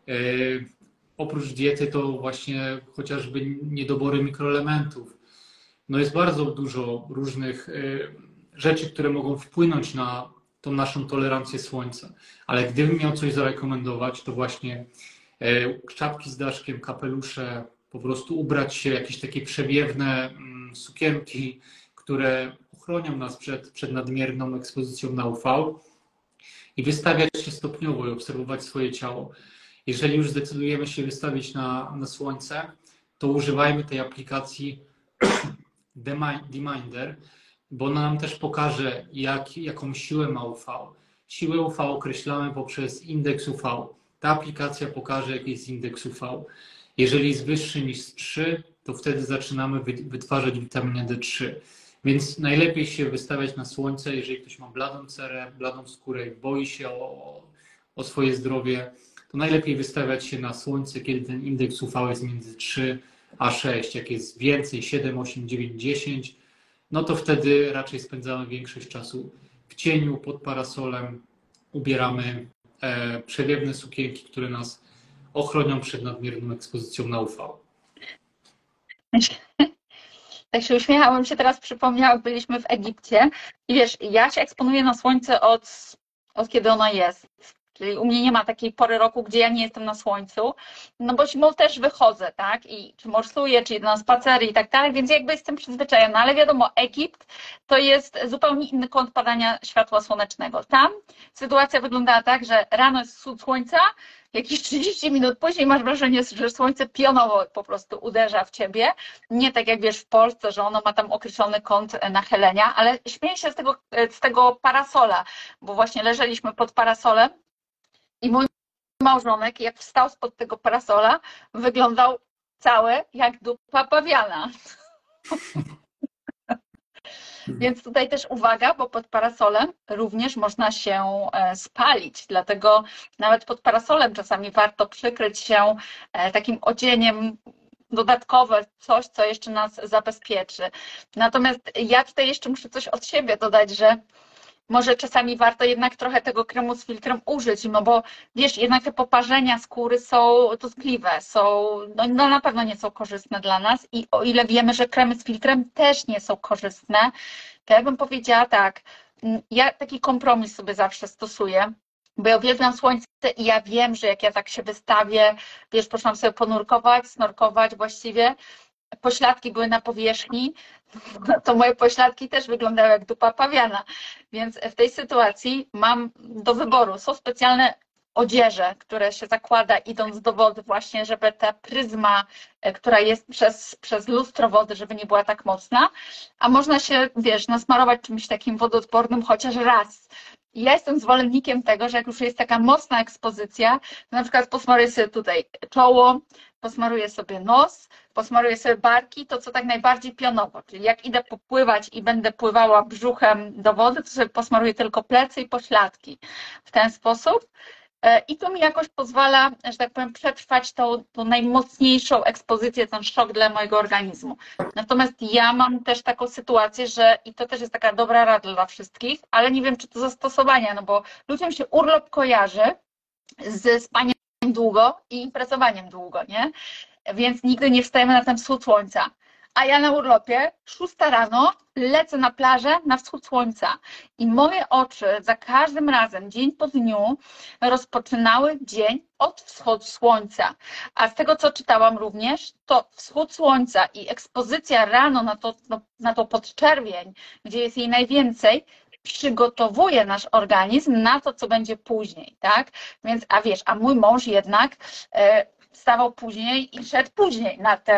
oprócz diety to właśnie chociażby niedobory mikroelementów. No jest bardzo dużo różnych rzeczy, które mogą wpłynąć na tą naszą tolerancję słońca. Ale gdybym miał coś zarekomendować, to właśnie czapki z daszkiem, kapelusze, po prostu ubrać się, jakieś takie przewiewne sukienki, które ochronią nas przed nadmierną ekspozycją na UV i wystawiać się stopniowo i obserwować swoje ciało. Jeżeli już zdecydujemy się wystawić na słońce, to używajmy tej aplikacji Deminder, bo ona nam też pokaże, jaką siłę ma UV. Siłę UV określamy poprzez indeks UV. Ta aplikacja pokaże, jaki jest indeks UV. Jeżeli jest wyższy niż 3, to wtedy zaczynamy wytwarzać witaminę D3. Więc najlepiej się wystawiać na słońce, jeżeli ktoś ma bladą cerę, bladą skórę i boi się o swoje zdrowie, to najlepiej wystawiać się na słońce, kiedy ten indeks UV jest między 3 a 6. Jak jest więcej, 7, 8, 9, 10, no to wtedy raczej spędzamy większość czasu w cieniu, pod parasolem, ubieramy przewiewne sukienki, które nas ochronią przed nadmierną ekspozycją na UV. Tak się uśmiechałam, się teraz przypomniała, jak byliśmy w Egipcie i wiesz, ja się eksponuję na słońce od kiedy ono jest. Czyli u mnie nie ma takiej pory roku, gdzie ja nie jestem na słońcu, no bo zimą też wychodzę, tak? I czy morsuję, czy idę na spacery i tak dalej, więc jakby jestem przyzwyczajona, ale wiadomo, Egipt to jest zupełnie inny kąt padania światła słonecznego. Tam sytuacja wyglądała tak, że rano jest wschód słońca, jakieś 30 minut później masz wrażenie, że słońce pionowo po prostu uderza w ciebie. Nie tak jak wiesz w Polsce, że ono ma tam określony kąt nachylenia, ale śmieję się z tego parasola, bo właśnie leżeliśmy pod parasolem i mój małżonek, jak wstał spod tego parasola, wyglądał cały jak dupa pawiana. Więc tutaj też uwaga, bo pod parasolem również można się spalić, dlatego nawet pod parasolem czasami warto przykryć się takim odzieniem dodatkowe, coś, co jeszcze nas zabezpieczy. Natomiast ja tutaj jeszcze muszę coś od siebie dodać, że może czasami warto jednak trochę tego kremu z filtrem użyć, no bo wiesz, jednak te poparzenia skóry są dotkliwe, no na pewno nie są korzystne dla nas i o ile wiemy, że kremy z filtrem też nie są korzystne, to ja bym powiedziała tak, ja taki kompromis sobie zawsze stosuję, bo ja uwielbiam słońce i ja wiem, że jak ja tak się wystawię, wiesz, poszłam sobie ponurkować, snorkować właściwie, pośladki były na powierzchni, to moje pośladki też wyglądały jak dupa pawiana. Więc w tej sytuacji mam do wyboru. Są specjalne odzieże, które się zakłada idąc do wody właśnie, żeby ta pryzma, która jest przez lustro wody, żeby nie była tak mocna, a można się, wiesz, nasmarować czymś takim wodoodpornym chociaż raz. I ja jestem zwolennikiem tego, że jak już jest taka mocna ekspozycja, to na przykład posmaruję sobie tutaj czoło, posmaruję sobie nos, posmaruję sobie barki, to co tak najbardziej pionowo, czyli jak idę popływać i będę pływała brzuchem do wody, to sobie posmaruję tylko plecy i pośladki w ten sposób. I to mi jakoś pozwala, że tak powiem, przetrwać tą najmocniejszą ekspozycję, ten szok dla mojego organizmu. Natomiast ja mam też taką sytuację, że i to też jest taka dobra rada dla wszystkich, ale nie wiem, czy to zastosowania, no bo ludziom się urlop kojarzy z spaniem długo i imprezowaniem długo, nie? Więc nigdy nie wstajemy na ten wschód słońca. A ja na urlopie, 6 rano, lecę na plażę na wschód słońca. I moje oczy za każdym razem, dzień po dniu, rozpoczynały dzień od wschodu słońca. A z tego, co czytałam również, to wschód słońca i ekspozycja rano na to podczerwień, gdzie jest jej najwięcej, przygotowuje nasz organizm na to, co będzie później, tak? Więc, a mój mąż jednak wstawał później i szedł później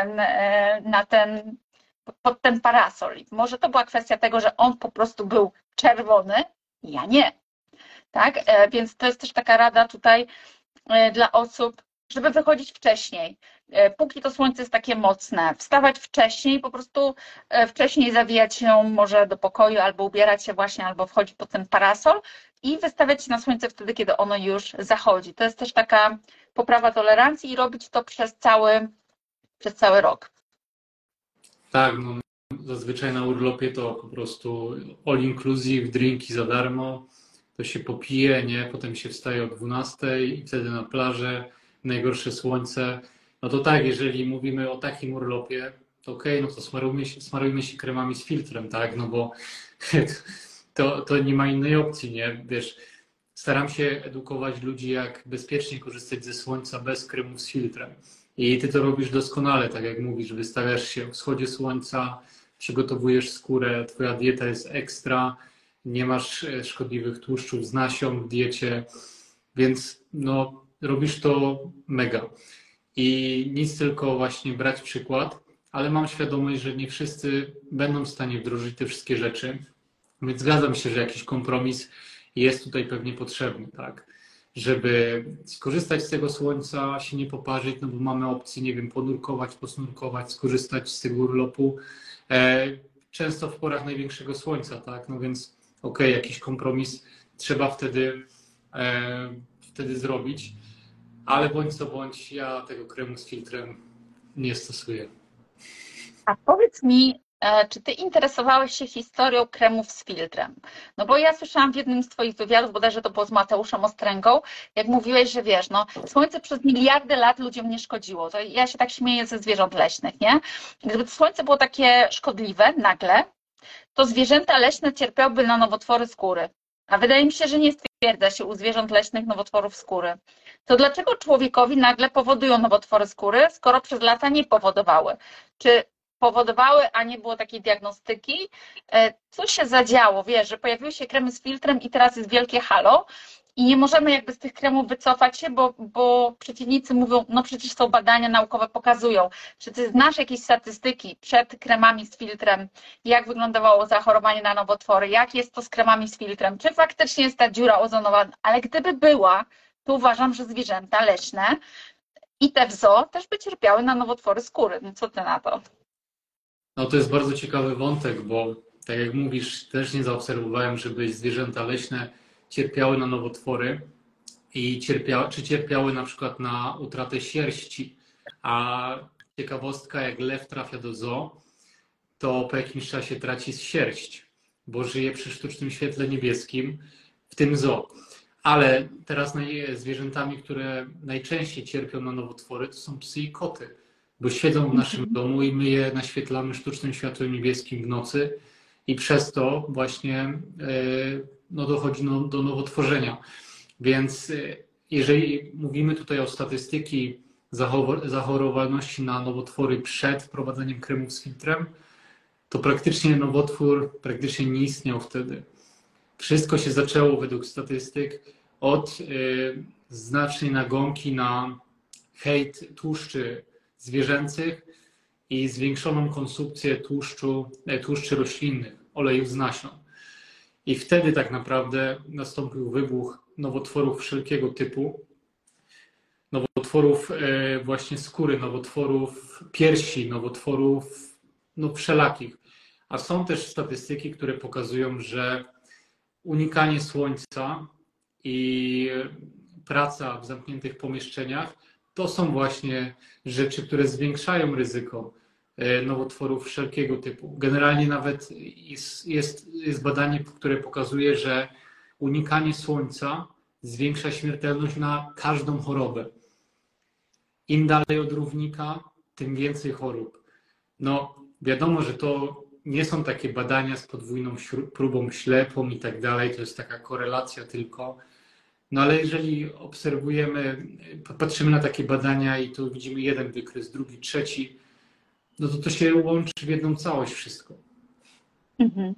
pod ten parasol. Może to była kwestia tego, że on po prostu był czerwony, ja nie. Tak? Więc to jest też taka rada tutaj dla osób, żeby wychodzić wcześniej. Póki to słońce jest takie mocne, wstawać wcześniej, po prostu wcześniej zawijać się może do pokoju, albo ubierać się właśnie, albo wchodzić pod ten parasol i wystawiać się na słońce wtedy, kiedy ono już zachodzi. To jest też taka poprawa tolerancji i robić to przez cały rok. Tak, no, zazwyczaj na urlopie to po prostu all inclusive, drinki za darmo, to się popije, nie? Potem się wstaje o 12 i wtedy na plażę, najgorsze słońce. No to tak, jeżeli mówimy o takim urlopie, to okej, no to smarujmy się kremami z filtrem, tak? No bo to nie ma innej opcji, nie? Wiesz, staram się edukować ludzi, jak bezpiecznie korzystać ze słońca bez kremów z filtrem. I ty to robisz doskonale, tak jak mówisz, wystawiasz się o wschodzie słońca, przygotowujesz skórę, twoja dieta jest ekstra, nie masz szkodliwych tłuszczów z nasion w diecie, więc no, robisz to mega. I nic, tylko właśnie brać przykład, ale mam świadomość, że nie wszyscy będą w stanie wdrożyć te wszystkie rzeczy, więc zgadzam się, że jakiś kompromis jest tutaj pewnie potrzebny, tak? Żeby skorzystać z tego słońca, się nie poparzyć, no bo mamy opcję, nie wiem, ponurkować, posnurkować, skorzystać z tego urlopu, często w porach największego słońca, tak? No więc okej, jakiś kompromis trzeba wtedy zrobić, ale bądź co bądź, ja tego kremu z filtrem nie stosuję. A powiedz mi, czy ty interesowałeś się historią kremów z filtrem? No bo ja słyszałam w jednym z twoich wywiadów, bodajże to było z Mateuszem Ostręgą, jak mówiłeś, że wiesz, no słońce przez miliardy lat ludziom nie szkodziło. To ja się tak śmieję ze zwierząt leśnych, nie? Gdyby to słońce było takie szkodliwe nagle, to zwierzęta leśne cierpiałyby na nowotwory skóry. a wydaje mi się, że nie stwierdza się u zwierząt leśnych nowotworów skóry, to dlaczego człowiekowi nagle powodują nowotwory skóry, skoro przez lata nie powodowały? Czy powodowały, a nie było takiej diagnostyki? Co się zadziało? Wiesz, że pojawiły się kremy z filtrem i teraz jest wielkie halo i nie możemy jakby z tych kremów wycofać się, bo przeciwnicy mówią, no przecież są badania naukowe, pokazują. Czy ty znasz jakieś statystyki przed kremami z filtrem, jak wyglądało zachorowanie na nowotwory, jak jest to z kremami z filtrem, czy faktycznie jest ta dziura ozonowa, ale gdyby była, to uważam, że zwierzęta leśne i te w zoo też by cierpiały na nowotwory skóry. No co ty na to? No to jest bardzo ciekawy wątek, bo tak jak mówisz, też nie zaobserwowałem, żeby zwierzęta leśne cierpiały na nowotwory i cierpiały na przykład na utratę sierści. A ciekawostka, jak lew trafia do zoo, to po jakimś czasie traci sierść, bo żyje przy sztucznym świetle niebieskim w tym zoo. Ale teraz zwierzętami, które najczęściej cierpią na nowotwory, to są psy i koty, bo siedzą w naszym domu i my je naświetlamy sztucznym światłem niebieskim w nocy i przez to właśnie no, dochodzi do nowotworzenia. Więc jeżeli mówimy tutaj o statystyki zachorowalności na nowotwory przed wprowadzeniem kremów z filtrem, to praktycznie nowotwór praktycznie nie istniał wtedy. Wszystko się zaczęło według statystyk od znacznej nagonki na hejt tłuszczy zwierzęcych i zwiększoną konsumpcję tłuszczy roślinnych, olejów z nasion. I wtedy tak naprawdę nastąpił wybuch nowotworów wszelkiego typu, nowotworów właśnie skóry, nowotworów piersi, nowotworów no, wszelakich. A są też statystyki, które pokazują, że unikanie słońca i praca w zamkniętych pomieszczeniach to są właśnie rzeczy, które zwiększają ryzyko nowotworów wszelkiego typu. Generalnie nawet jest badanie, które pokazuje, że unikanie słońca zwiększa śmiertelność na każdą chorobę. Im dalej od równika, tym więcej chorób. No wiadomo, że to nie są takie badania z podwójną próbą ślepą i tak dalej, to jest taka korelacja tylko. No ale jeżeli obserwujemy, patrzymy na takie badania i tu widzimy jeden wykres, drugi, trzeci, no to się łączy w jedną całość wszystko. Mhm.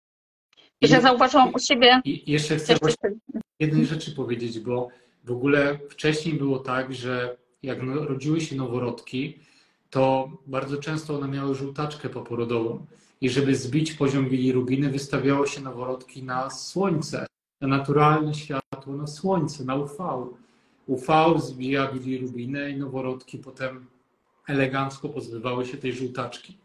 I że zauważyłam u siebie... I jeszcze chcę jednej rzeczy powiedzieć, bo w ogóle wcześniej było tak, że jak rodziły się noworodki, to bardzo często one miały żółtaczkę poporodową. I żeby zbić poziom bilirubiny, wystawiało się noworodki na słońce, na naturalne światło, na słońce, na UV. UV zbija bilirubinę i noworodki potem elegancko pozbywały się tej żółtaczki.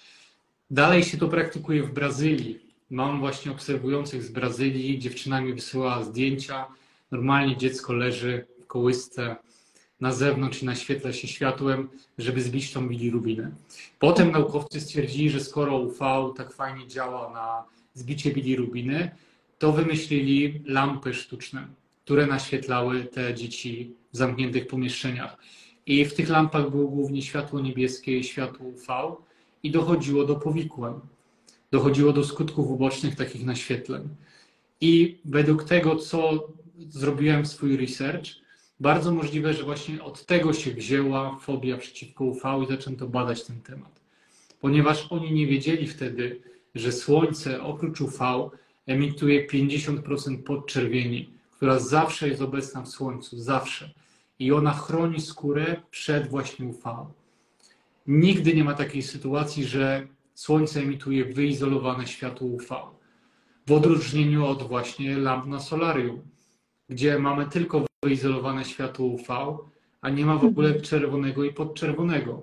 Dalej się to praktykuje w Brazylii. Mam właśnie obserwujących z Brazylii, dziewczyna mi wysyłała zdjęcia. Normalnie dziecko leży w kołysce na zewnątrz i naświetla się światłem, żeby zbić tą bilirubinę. Potem naukowcy stwierdzili, że skoro UV tak fajnie działa na zbicie bilirubiny, to wymyślili lampy sztuczne, które naświetlały te dzieci w zamkniętych pomieszczeniach. I w tych lampach było głównie światło niebieskie i światło UV i dochodziło do powikłań. Dochodziło do skutków ubocznych takich naświetleń. I według tego, co zrobiłem swój research, bardzo możliwe, że właśnie od tego się wzięła fobia przeciwko UV i zaczęto badać ten temat. Ponieważ oni nie wiedzieli wtedy, że słońce oprócz UV emituje 50% podczerwieni, która zawsze jest obecna w słońcu, zawsze. I ona chroni skórę przed właśnie UV. Nigdy nie ma takiej sytuacji, że słońce emituje wyizolowane światło UV. W odróżnieniu od właśnie lamp na solarium, gdzie mamy tylko wyizolowane światło UV, a nie ma w ogóle czerwonego i podczerwonego.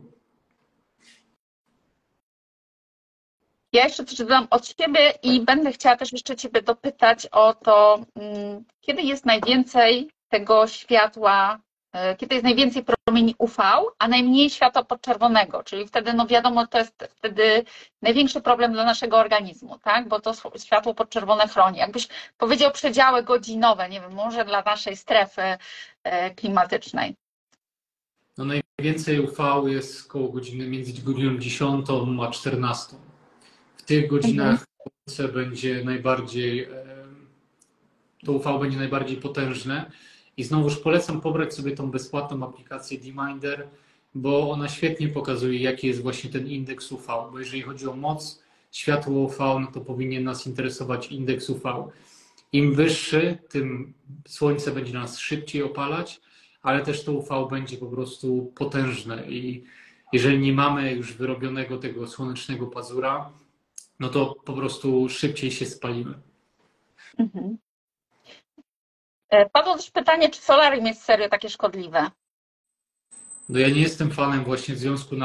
Ja jeszcze coś dodam od siebie i będę chciała też jeszcze Ciebie dopytać o to, kiedy jest najwięcej tego światła, kiedy jest najwięcej promieni UV, a najmniej światła podczerwonego, czyli wtedy, no wiadomo, to jest wtedy największy problem dla naszego organizmu, tak? Bo to światło podczerwone chroni. Jakbyś powiedział przedziały godzinowe, nie wiem, może dla naszej strefy klimatycznej. No najwięcej UV jest koło godziny, między godziną 10 a 14. W tych godzinach słońce będzie najbardziej to UV będzie najbardziej potężne. I znowuż polecam pobrać sobie tą bezpłatną aplikację D-Minder, bo ona świetnie pokazuje, jaki jest właśnie ten indeks UV. Bo jeżeli chodzi o moc światła UV, no to powinien nas interesować indeks UV. Im wyższy, tym słońce będzie nas szybciej opalać, ale też to UV będzie po prostu potężne. I jeżeli nie mamy już wyrobionego tego słonecznego pazura, no to po prostu szybciej się spalimy. Mhm. Padło też pytanie, czy solarium jest serio takie szkodliwe? No ja nie jestem fanem właśnie w związku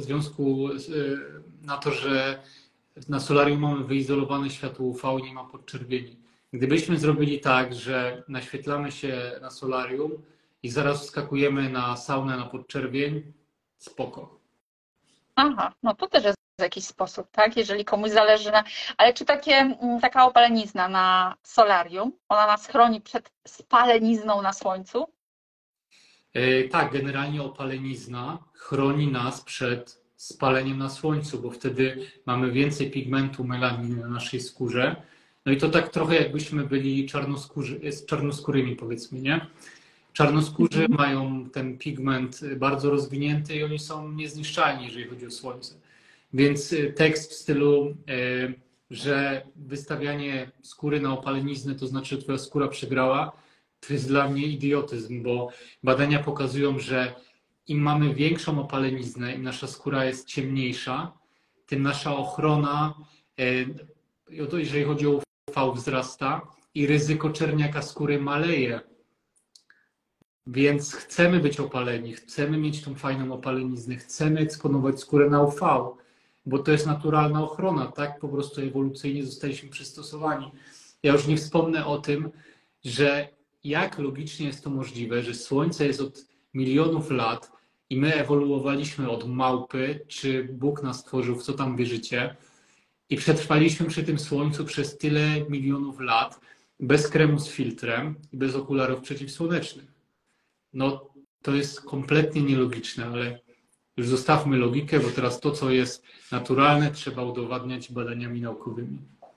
na to, że na solarium mamy wyizolowane światło UV i nie ma podczerwieni. Gdybyśmy zrobili tak, że naświetlamy się na solarium i zaraz wskakujemy na saunę na podczerwień, spoko. Aha, no to też jest w jakiś sposób, tak? Jeżeli komuś zależy na... Ale czy taka opalenizna na solarium, ona nas chroni przed spalenizną na słońcu? Tak, generalnie opalenizna chroni nas przed spaleniem na słońcu, bo wtedy mamy więcej pigmentu melaniny na naszej skórze. No i to tak trochę jakbyśmy byli czarnoskórymi, powiedzmy, nie? Czarnoskórzy mają ten pigment bardzo rozwinięty i oni są niezniszczalni, jeżeli chodzi o słońce. Więc tekst w stylu, że wystawianie skóry na opaleniznę to znaczy, że twoja skóra przegrała, to jest dla mnie idiotyzm, bo badania pokazują, że im mamy większą opaleniznę, im nasza skóra jest ciemniejsza, tym nasza ochrona, jeżeli chodzi o UV, wzrasta i ryzyko czerniaka skóry maleje. Więc chcemy być opaleni, chcemy mieć tą fajną opaleniznę, chcemy eksponować skórę na UV, bo to jest naturalna ochrona, tak? Po prostu ewolucyjnie zostaliśmy przystosowani. Ja już nie wspomnę o tym, że jak logicznie jest to możliwe, że Słońce jest od milionów lat i my ewoluowaliśmy od małpy, czy Bóg nas stworzył, w co tam wierzycie, i przetrwaliśmy przy tym Słońcu przez tyle milionów lat bez kremu z filtrem i bez okularów przeciwsłonecznych. No, to jest kompletnie nielogiczne, ale już zostawmy logikę, bo teraz to, co jest naturalne, trzeba udowadniać badaniami naukowymi.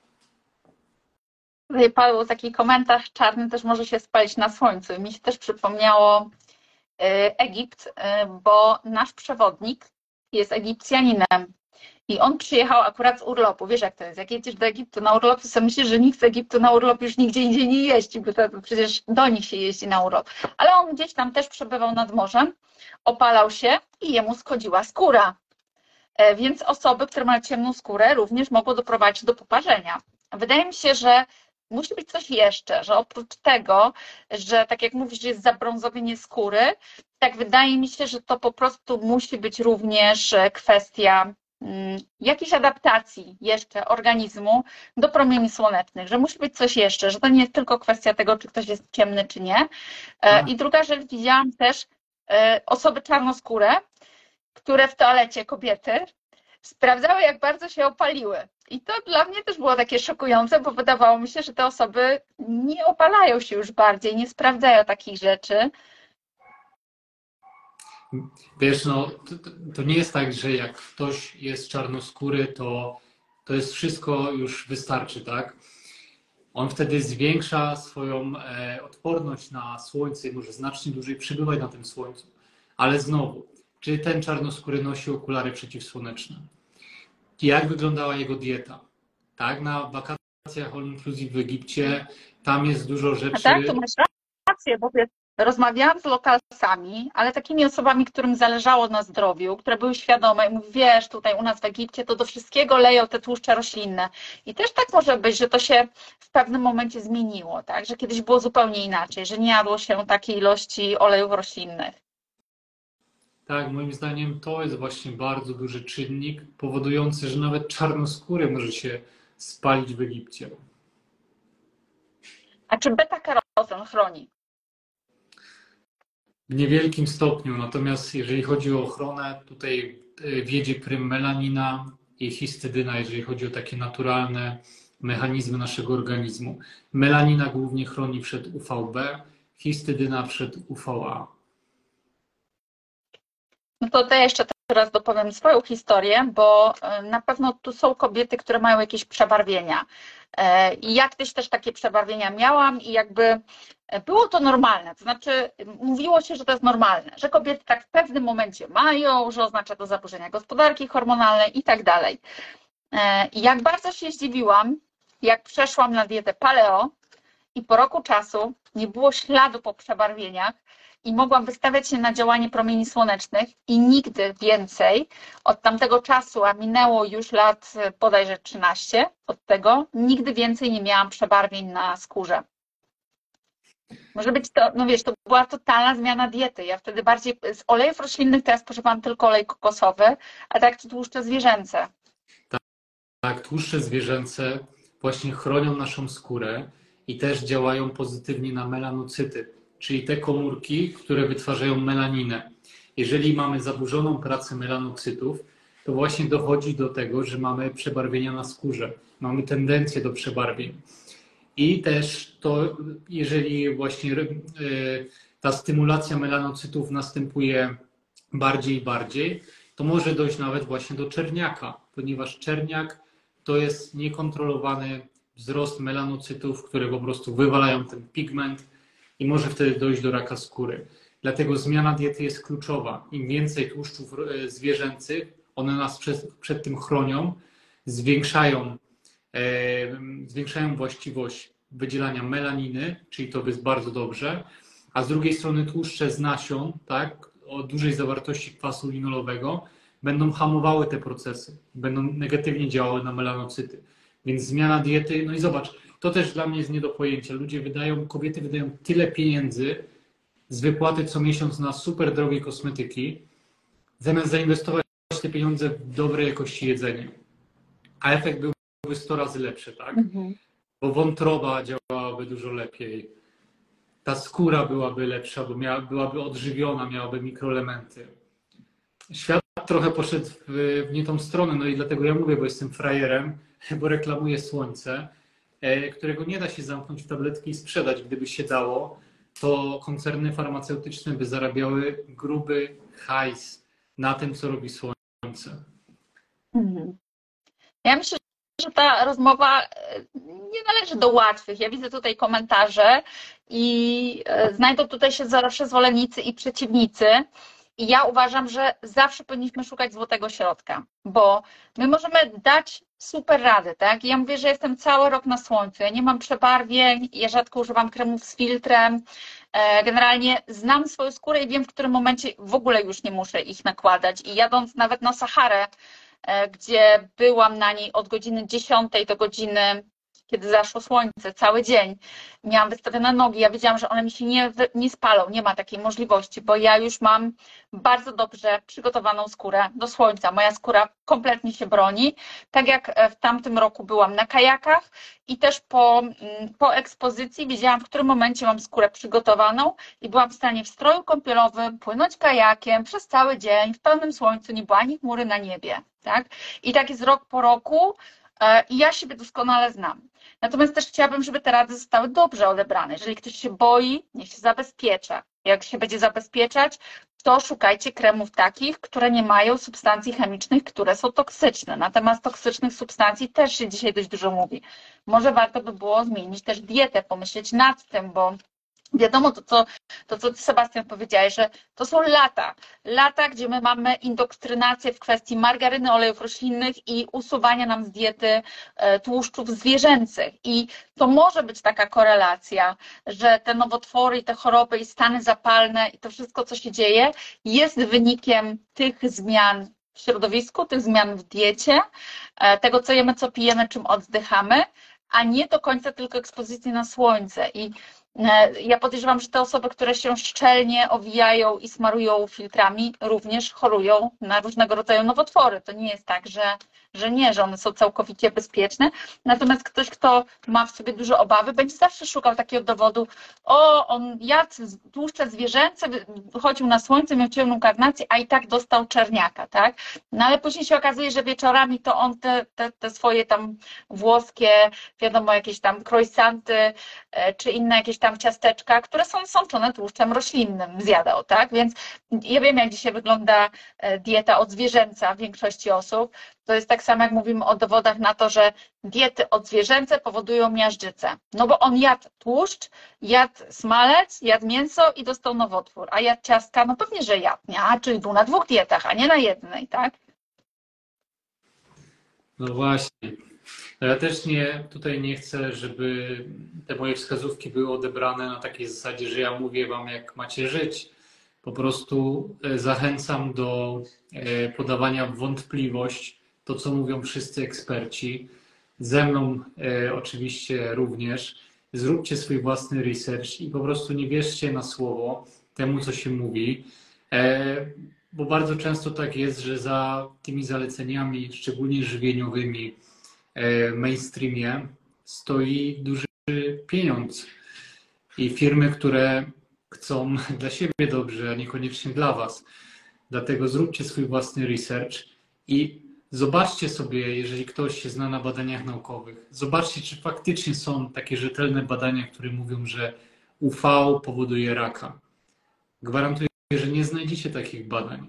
Tutaj padł taki komentarz, czarny też może się spalić na słońcu. I mi się też przypomniało Egipt, bo nasz przewodnik jest Egipcjaninem. I on przyjechał akurat z urlopu. Wiesz, jak to jest? Jak jedziesz do Egiptu na urlop, to sobie myślisz, że nikt z Egiptu na urlop już nigdzie indziej nie jeździ, bo to przecież do nich się jeździ na urlop. Ale on gdzieś tam też przebywał nad morzem, opalał się i jemu schodziła skóra. Więc osoby, które mają ciemną skórę, również mogło doprowadzić do poparzenia. Wydaje mi się, że musi być coś jeszcze, że oprócz tego, że tak jak mówisz, że jest zabrązowienie skóry, tak wydaje mi się, że to po prostu musi być również kwestia jakiejś adaptacji jeszcze organizmu do promieni słonecznych, że musi być coś jeszcze, że to nie jest tylko kwestia tego, czy ktoś jest ciemny, czy nie. I druga rzecz, widziałam też osoby czarnoskóre, które w toalecie, kobiety, sprawdzały, jak bardzo się opaliły. I to dla mnie też było takie szokujące, bo wydawało mi się, że te osoby nie opalają się już bardziej, nie sprawdzają takich rzeczy. Wiesz, no, to nie jest tak, że jak ktoś jest czarnoskóry, to jest wszystko już wystarczy, tak? On wtedy zwiększa swoją odporność na słońce i może znacznie dłużej przebywać na tym słońcu. Ale znowu, czy ten czarnoskóry nosi okulary przeciwsłoneczne? Jak wyglądała jego dieta? Tak, na wakacjach all inclusive w Egipcie, tam jest dużo rzeczy. Tak, to masz rację, bo rozmawiałam z lokalsami, ale takimi osobami, którym zależało na zdrowiu, które były świadome i mówią, wiesz, tutaj u nas w Egipcie to do wszystkiego leją te tłuszcze roślinne. I też tak może być, że to się w pewnym momencie zmieniło, tak? Że kiedyś było zupełnie inaczej, że nie jadło się takiej ilości olejów roślinnych. Tak, moim zdaniem to jest właśnie bardzo duży czynnik powodujący, że nawet czarnoskóry może się spalić w Egipcie. A czy beta-karoten chroni? W niewielkim stopniu, natomiast jeżeli chodzi o ochronę, tutaj wiedzie prym melanina i histydyna, jeżeli chodzi o takie naturalne mechanizmy naszego organizmu. Melanina głównie chroni przed UVB, histydyna przed UVA. No to jeszcze teraz dopowiem swoją historię, bo na pewno tu są kobiety, które mają jakieś przebarwienia. I ja kiedyś też takie przebarwienia miałam i jakby było to normalne. To znaczy mówiło się, że to jest normalne, że kobiety tak w pewnym momencie mają, że oznacza to zaburzenia gospodarki hormonalnej i tak dalej. I jak bardzo się zdziwiłam, jak przeszłam na dietę paleo i po roku czasu nie było śladu po przebarwieniach i mogłam wystawiać się na działanie promieni słonecznych i nigdy więcej od tamtego czasu, a minęło już lat bodajże 13 od tego, nigdy więcej nie miałam przebarwień na skórze. Może być to, no wiesz, to była totalna zmiana diety. Ja wtedy bardziej z olejów roślinnych teraz spożywam tylko olej kokosowy, a tak to tłuszcze zwierzęce. Tak, tłuszcze zwierzęce właśnie chronią naszą skórę i też działają pozytywnie na melanocyty, czyli te komórki, które wytwarzają melaninę. Jeżeli mamy zaburzoną pracę melanocytów, to właśnie dochodzi do tego, że mamy przebarwienia na skórze, mamy tendencję do przebarwień. I też to, jeżeli właśnie ta stymulacja melanocytów następuje bardziej i bardziej, to może dojść nawet właśnie do czerniaka, ponieważ czerniak to jest niekontrolowany wzrost melanocytów, które po prostu wywalają ten pigment i może wtedy dojść do raka skóry. Dlatego zmiana diety jest kluczowa. Im więcej tłuszczów zwierzęcych, one nas przed tym chronią, zwiększają właściwość wydzielania melaniny, czyli to jest bardzo dobrze, a z drugiej strony tłuszcze z nasion, tak, o dużej zawartości kwasu linolowego, będą hamowały te procesy, będą negatywnie działały na melanocyty. Więc zmiana diety, no i zobacz, to też dla mnie jest nie do pojęcia. Kobiety wydają tyle pieniędzy z wypłaty co miesiąc na super drogie kosmetyki, zamiast zainwestować te pieniądze w dobrej jakości jedzenie. A efekt byłby 100 razy lepszy, tak? Bo wątroba działałaby dużo lepiej, ta skóra byłaby lepsza, bo byłaby odżywiona, miałaby mikroelementy. Świat trochę poszedł w nie tą stronę, no i dlatego ja mówię, bo jestem frajerem, bo reklamuję słońce, którego nie da się zamknąć w tabletki i sprzedać. Gdyby się dało, to koncerny farmaceutyczne by zarabiały gruby hajs na tym, co robi słońce. Ja myślę, że ta rozmowa nie należy do łatwych. Ja widzę tutaj komentarze i znajdą tutaj się zawsze zwolennicy i przeciwnicy. I ja uważam, że zawsze powinniśmy szukać złotego środka, bo my możemy dać super rady, tak? Ja mówię, że jestem cały rok na słońcu, ja nie mam przebarwień, ja rzadko używam kremów z filtrem. Generalnie znam swoją skórę i wiem, w którym momencie w ogóle już nie muszę ich nakładać. I jadąc nawet na Saharę, gdzie byłam na niej od godziny 10 do godziny, kiedy zaszło słońce, cały dzień, miałam wystawione nogi, ja wiedziałam, że one mi się nie spalą, nie ma takiej możliwości, bo ja już mam bardzo dobrze przygotowaną skórę do słońca. Moja skóra kompletnie się broni, tak jak w tamtym roku byłam na kajakach i też po ekspozycji wiedziałam, w którym momencie mam skórę przygotowaną i byłam w stanie w stroju kąpielowym płynąć kajakiem przez cały dzień, w pełnym słońcu, nie było ani chmury na niebie. Tak? I tak jest rok po roku i ja siebie doskonale znam. Natomiast też chciałabym, żeby te rady zostały dobrze odebrane. Jeżeli ktoś się boi, niech się zabezpiecza. Jak się będzie zabezpieczać, to szukajcie kremów takich, które nie mają substancji chemicznych, które są toksyczne. Na temat toksycznych substancji też się dzisiaj dość dużo mówi. Może warto by było zmienić też dietę, pomyśleć nad tym, bo wiadomo, to co ty, Sebastian, powiedziałeś, że to są lata, gdzie my mamy indoktrynację w kwestii margaryny, olejów roślinnych i usuwania nam z diety tłuszczów zwierzęcych. I to może być taka korelacja, że te nowotwory i te choroby i stany zapalne i to wszystko, co się dzieje, jest wynikiem tych zmian w środowisku, tych zmian w diecie, tego, co jemy, co pijemy, czym oddychamy, a nie do końca tylko ekspozycji na słońce. I ja podejrzewam, że te osoby, które się szczelnie owijają i smarują filtrami, również chorują na różnego rodzaju nowotwory. To nie jest tak, że one są całkowicie bezpieczne. Natomiast ktoś, kto ma w sobie duże obawy, będzie zawsze szukał takiego dowodu, on jadł tłuszcze zwierzęce, chodził na słońce, miał ciemną karnację, a i tak dostał czerniaka, tak? No ale później się okazuje, że wieczorami to on te swoje tam włoskie, wiadomo, jakieś tam croissanty, czy inne jakieś tam ciasteczka, które są sączone tłuszczem roślinnym, zjadał, tak? Więc ja wiem, jak dzisiaj wygląda dieta odzwierzęca w większości osób. To jest tak samo, jak mówimy o dowodach na to, że diety odzwierzęce powodują miażdżycę. No bo on jadł tłuszcz, jadł smalec, jadł mięso i dostał nowotwór. A jadł ciastka? No pewnie, że jadł, nie? Czyli był na 2 dietach, a nie na jednej, tak? No właśnie. No ja też tutaj nie chcę, żeby te moje wskazówki były odebrane na takiej zasadzie, że ja mówię wam, jak macie żyć. Po prostu zachęcam do podawania w wątpliwość to, co mówią wszyscy eksperci. Ze mną oczywiście również. Zróbcie swój własny research i po prostu nie wierzcie na słowo temu, co się mówi. Bo bardzo często tak jest, że za tymi zaleceniami, szczególnie żywieniowymi, w mainstreamie stoi duży pieniądz i firmy, które chcą dla siebie dobrze, a niekoniecznie dla was. Dlatego zróbcie swój własny research i zobaczcie sobie, jeżeli ktoś się zna na badaniach naukowych, zobaczcie, czy faktycznie są takie rzetelne badania, które mówią, że UV powoduje raka. Gwarantuję, że nie znajdziecie takich badań.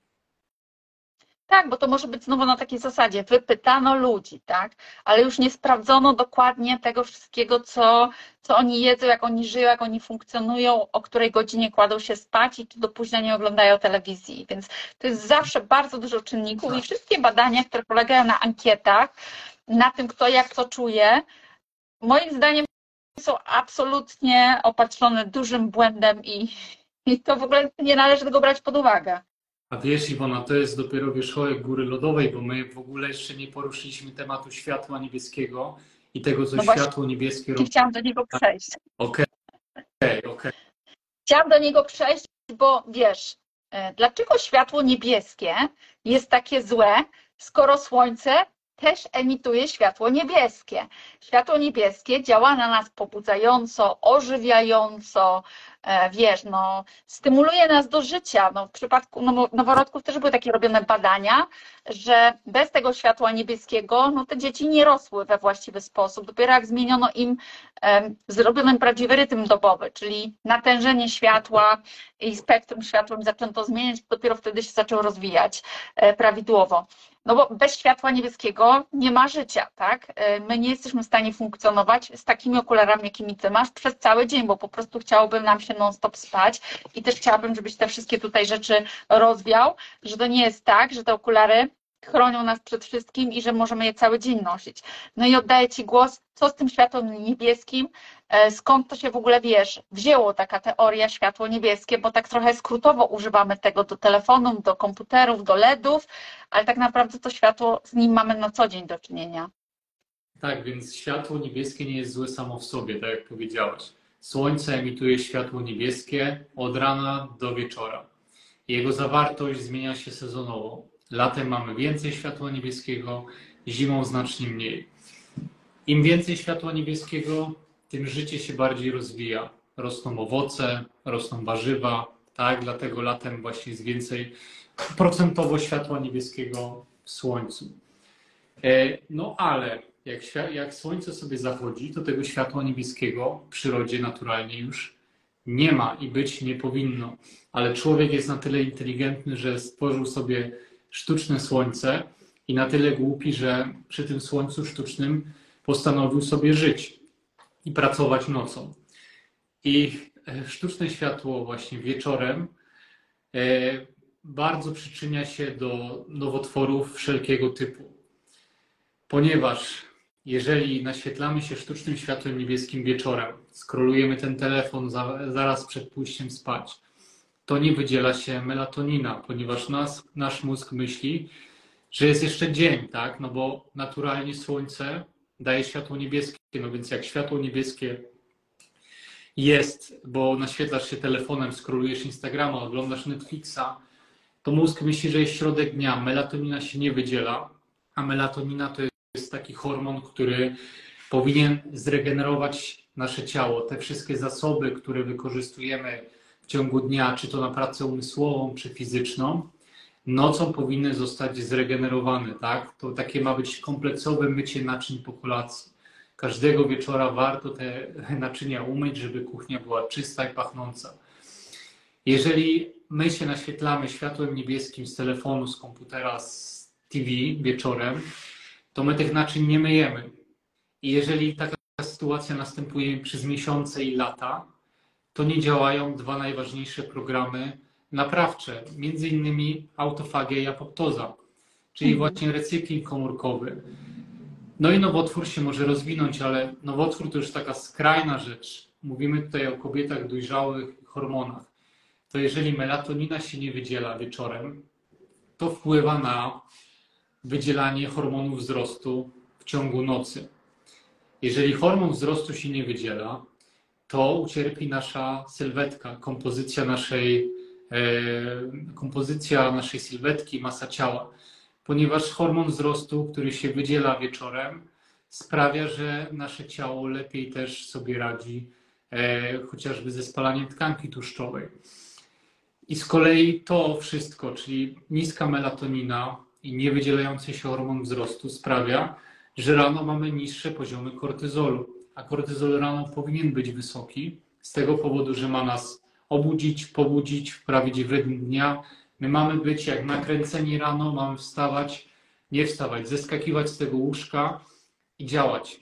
Tak, bo to może być znowu na takiej zasadzie. Wypytano ludzi, tak? Ale już nie sprawdzono dokładnie tego wszystkiego, co oni jedzą, jak oni żyją, jak oni funkcjonują, o której godzinie kładą się spać i czy do późna nie oglądają telewizji. Więc to jest zawsze bardzo dużo czynników i wszystkie badania, które polegają na ankietach, na tym, kto jak co czuje, moim zdaniem są absolutnie opatrzone dużym błędem i to w ogóle nie należy tego brać pod uwagę. A wiesz, Iwona, to jest dopiero wierzchołek góry lodowej, bo my w ogóle jeszcze nie poruszyliśmy tematu światła niebieskiego i tego, co No światło niebieskie robi. Chciałam do niego przejść. Okej. Chciałam do niego przejść, bo wiesz, dlaczego światło niebieskie jest takie złe, skoro słońce też emituje światło niebieskie. Światło niebieskie działa na nas pobudzająco, ożywiająco, wiesz, no, stymuluje nas do życia. No, w przypadku noworodków też były takie robione badania, że bez tego światła niebieskiego no, te dzieci nie rosły we właściwy sposób. Dopiero jak zmieniono im, zrobiono im prawdziwy rytm dobowy, czyli natężenie światła i spektrum światła zaczęto zmieniać, dopiero wtedy się zaczął rozwijać prawidłowo. No bo bez światła niebieskiego nie ma życia, tak? My nie jesteśmy w stanie funkcjonować z takimi okularami, jakimi ty masz, przez cały dzień, bo po prostu chciałoby nam się non-stop spać i też chciałabym, żebyś te wszystkie tutaj rzeczy rozwiał, że to nie jest tak, że te okulary chronią nas przed wszystkim i że możemy je cały dzień nosić. No i oddaję ci głos, co z tym światłem niebieskim, skąd to się w ogóle, wiesz, wzięło taka teoria światło niebieskie, bo tak trochę skrótowo używamy tego do telefonów, do komputerów, do LEDów, ale tak naprawdę to światło, z nim mamy na co dzień do czynienia. Tak, więc światło niebieskie nie jest złe samo w sobie, tak jak powiedziałaś. Słońce emituje światło niebieskie od rana do wieczora. Jego zawartość zmienia się sezonowo. Latem mamy więcej światła niebieskiego, zimą znacznie mniej. Im więcej światła niebieskiego, tym życie się bardziej rozwija. Rosną owoce, rosną warzywa, tak? Dlatego latem właśnie jest więcej procentowo światła niebieskiego w słońcu. No ale jak słońce sobie zachodzi, to tego światła niebieskiego w przyrodzie naturalnie już nie ma i być nie powinno. Ale człowiek jest na tyle inteligentny, że stworzył sobie sztuczne słońce i na tyle głupi, że przy tym słońcu sztucznym postanowił sobie żyć i pracować nocą. I sztuczne światło właśnie wieczorem bardzo przyczynia się do nowotworów wszelkiego typu. Ponieważ jeżeli naświetlamy się sztucznym światłem niebieskim wieczorem, skrolujemy ten telefon zaraz przed pójściem spać, to nie wydziela się melatonina, ponieważ nasz mózg myśli, że jest jeszcze dzień, tak? No bo naturalnie słońce daje światło niebieskie, no więc jak światło niebieskie jest, bo naświetlasz się telefonem, skrolujesz Instagrama, oglądasz Netflixa, to mózg myśli, że jest środek dnia, melatonina się nie wydziela, a melatonina to jest taki hormon, który powinien zregenerować nasze ciało. Te wszystkie zasoby, które wykorzystujemy w ciągu dnia, czy to na pracę umysłową, czy fizyczną, nocą powinny zostać zregenerowane, tak? To takie ma być kompleksowe mycie naczyń po kolacji. każdego wieczora warto te naczynia umyć, żeby kuchnia była czysta i pachnąca. Jeżeli my się naświetlamy światłem niebieskim z telefonu, z komputera, z TV wieczorem, to my tych naczyń nie myjemy. I jeżeli taka sytuacja następuje przez miesiące i lata, to nie działają dwa najważniejsze programy naprawcze, między innymi autofagia i apoptoza, czyli właśnie recykling komórkowy. No i nowotwór się może rozwinąć, ale nowotwór to już taka skrajna rzecz. Mówimy tutaj o kobietach dojrzałych, hormonach. To jeżeli melatonina się nie wydziela wieczorem, to wpływa na wydzielanie hormonu wzrostu w ciągu nocy. Jeżeli hormon wzrostu się nie wydziela, to ucierpi nasza sylwetka, kompozycja naszej sylwetki, masa ciała. Ponieważ hormon wzrostu, który się wydziela wieczorem, sprawia, że nasze ciało lepiej też sobie radzi chociażby ze spalaniem tkanki tłuszczowej. I z kolei to wszystko, czyli niska melatonina i niewydzielający się hormon wzrostu sprawia, że rano mamy niższe poziomy kortyzolu. A kortyzol rano powinien być wysoki z tego powodu, że ma nas obudzić, pobudzić, wprawić w rytm dnia. My mamy być jak nakręceni rano, mamy wstawać, nie wstawać, zeskakiwać z tego łóżka i działać.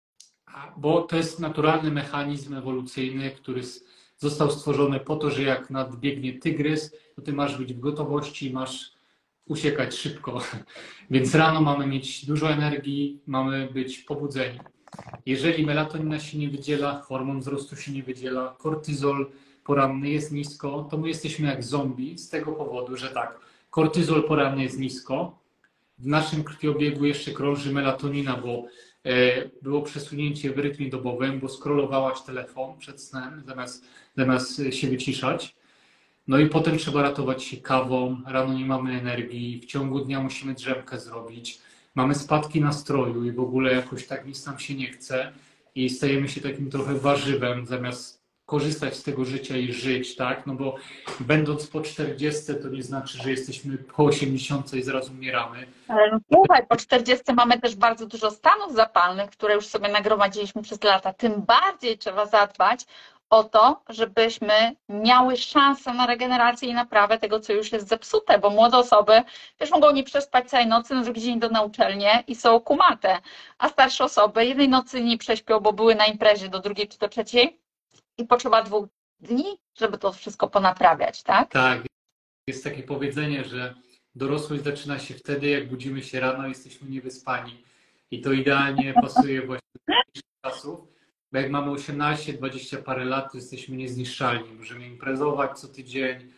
Bo to jest naturalny mechanizm ewolucyjny, który został stworzony po to, że jak nadbiegnie tygrys, to ty masz być w gotowości i masz uciekać szybko. Więc rano mamy mieć dużo energii, mamy być pobudzeni. Jeżeli melatonina się nie wydziela, hormon wzrostu się nie wydziela, kortyzol poranny jest nisko, to my jesteśmy jak zombie z tego powodu, że tak, kortyzol poranny jest nisko, w naszym krwiobiegu jeszcze krąży melatonina, bo było przesunięcie w rytmie dobowym, bo scrollowałaś telefon przed snem, zamiast się wyciszać. No i potem trzeba ratować się kawą, rano nie mamy energii, w ciągu dnia musimy drzemkę zrobić, mamy spadki nastroju i w ogóle jakoś tak nic nam się nie chce i stajemy się takim trochę warzywem, zamiast korzystać z tego życia i żyć, tak? No bo będąc po 40 to nie znaczy, że jesteśmy po 80 i zaraz umieramy. Ale no słuchaj, po 40 mamy też bardzo dużo stanów zapalnych, które już sobie nagromadziliśmy przez lata. Tym bardziej trzeba zadbać o to, żebyśmy miały szansę na regenerację i naprawę tego, co już jest zepsute, bo młode osoby też mogą nie przespać całej nocy, na drugi dzień idą na uczelnię i są kumate, a starsze osoby jednej nocy nie prześpią, bo były na imprezie do drugiej czy do trzeciej i potrzeba 2 dni, żeby to wszystko ponaprawiać, tak? Tak, jest takie powiedzenie, że dorosłość zaczyna się wtedy, jak budzimy się rano i jesteśmy niewyspani. I to idealnie pasuje właśnie do dzisiejszych czasów, bo jak mamy 18, 20 parę lat, to jesteśmy niezniszczalni. Możemy imprezować co tydzień,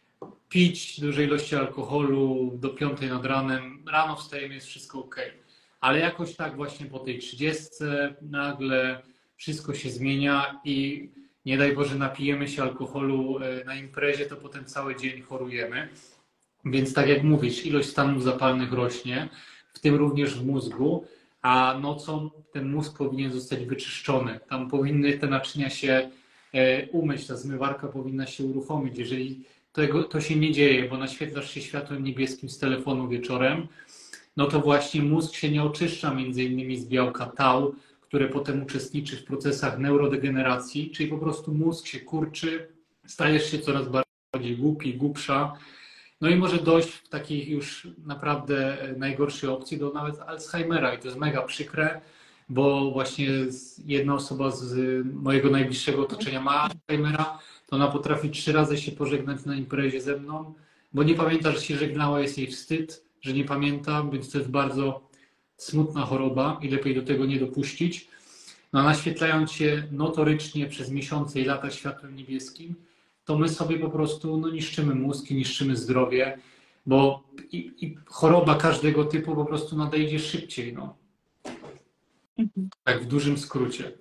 pić duże ilości alkoholu do 5 nad ranem. Rano wstajemy, jest wszystko ok. Ale jakoś tak właśnie po tej 30 nagle wszystko się zmienia i nie daj Boże napijemy się alkoholu na imprezie, to potem cały dzień chorujemy. Więc tak jak mówisz, ilość stanów zapalnych rośnie, w tym również w mózgu, a nocą ten mózg powinien zostać wyczyszczony. Tam powinny te naczynia się umyć, ta zmywarka powinna się uruchomić. Jeżeli to się nie dzieje, bo naświetlasz się światłem niebieskim z telefonu wieczorem, no to właśnie mózg się nie oczyszcza między innymi z białka tau, które potem uczestniczy w procesach neurodegeneracji, czyli po prostu mózg się kurczy, stajesz się coraz bardziej głupi, głupsza. No i może dojść w takiej już naprawdę najgorszej opcji do nawet Alzheimera i to jest mega przykre, bo właśnie jedna osoba z mojego najbliższego otoczenia ma Alzheimera, to ona potrafi 3 razy się pożegnać na imprezie ze mną, bo nie pamięta, że się żegnała, jest jej wstyd, że nie pamięta, więc to jest bardzo smutna choroba i lepiej do tego nie dopuścić. No a naświetlając się notorycznie przez miesiące i lata światłem niebieskim, to my sobie po prostu niszczymy mózg i niszczymy zdrowie, bo i choroba każdego typu po prostu nadejdzie szybciej. No. Tak w dużym skrócie.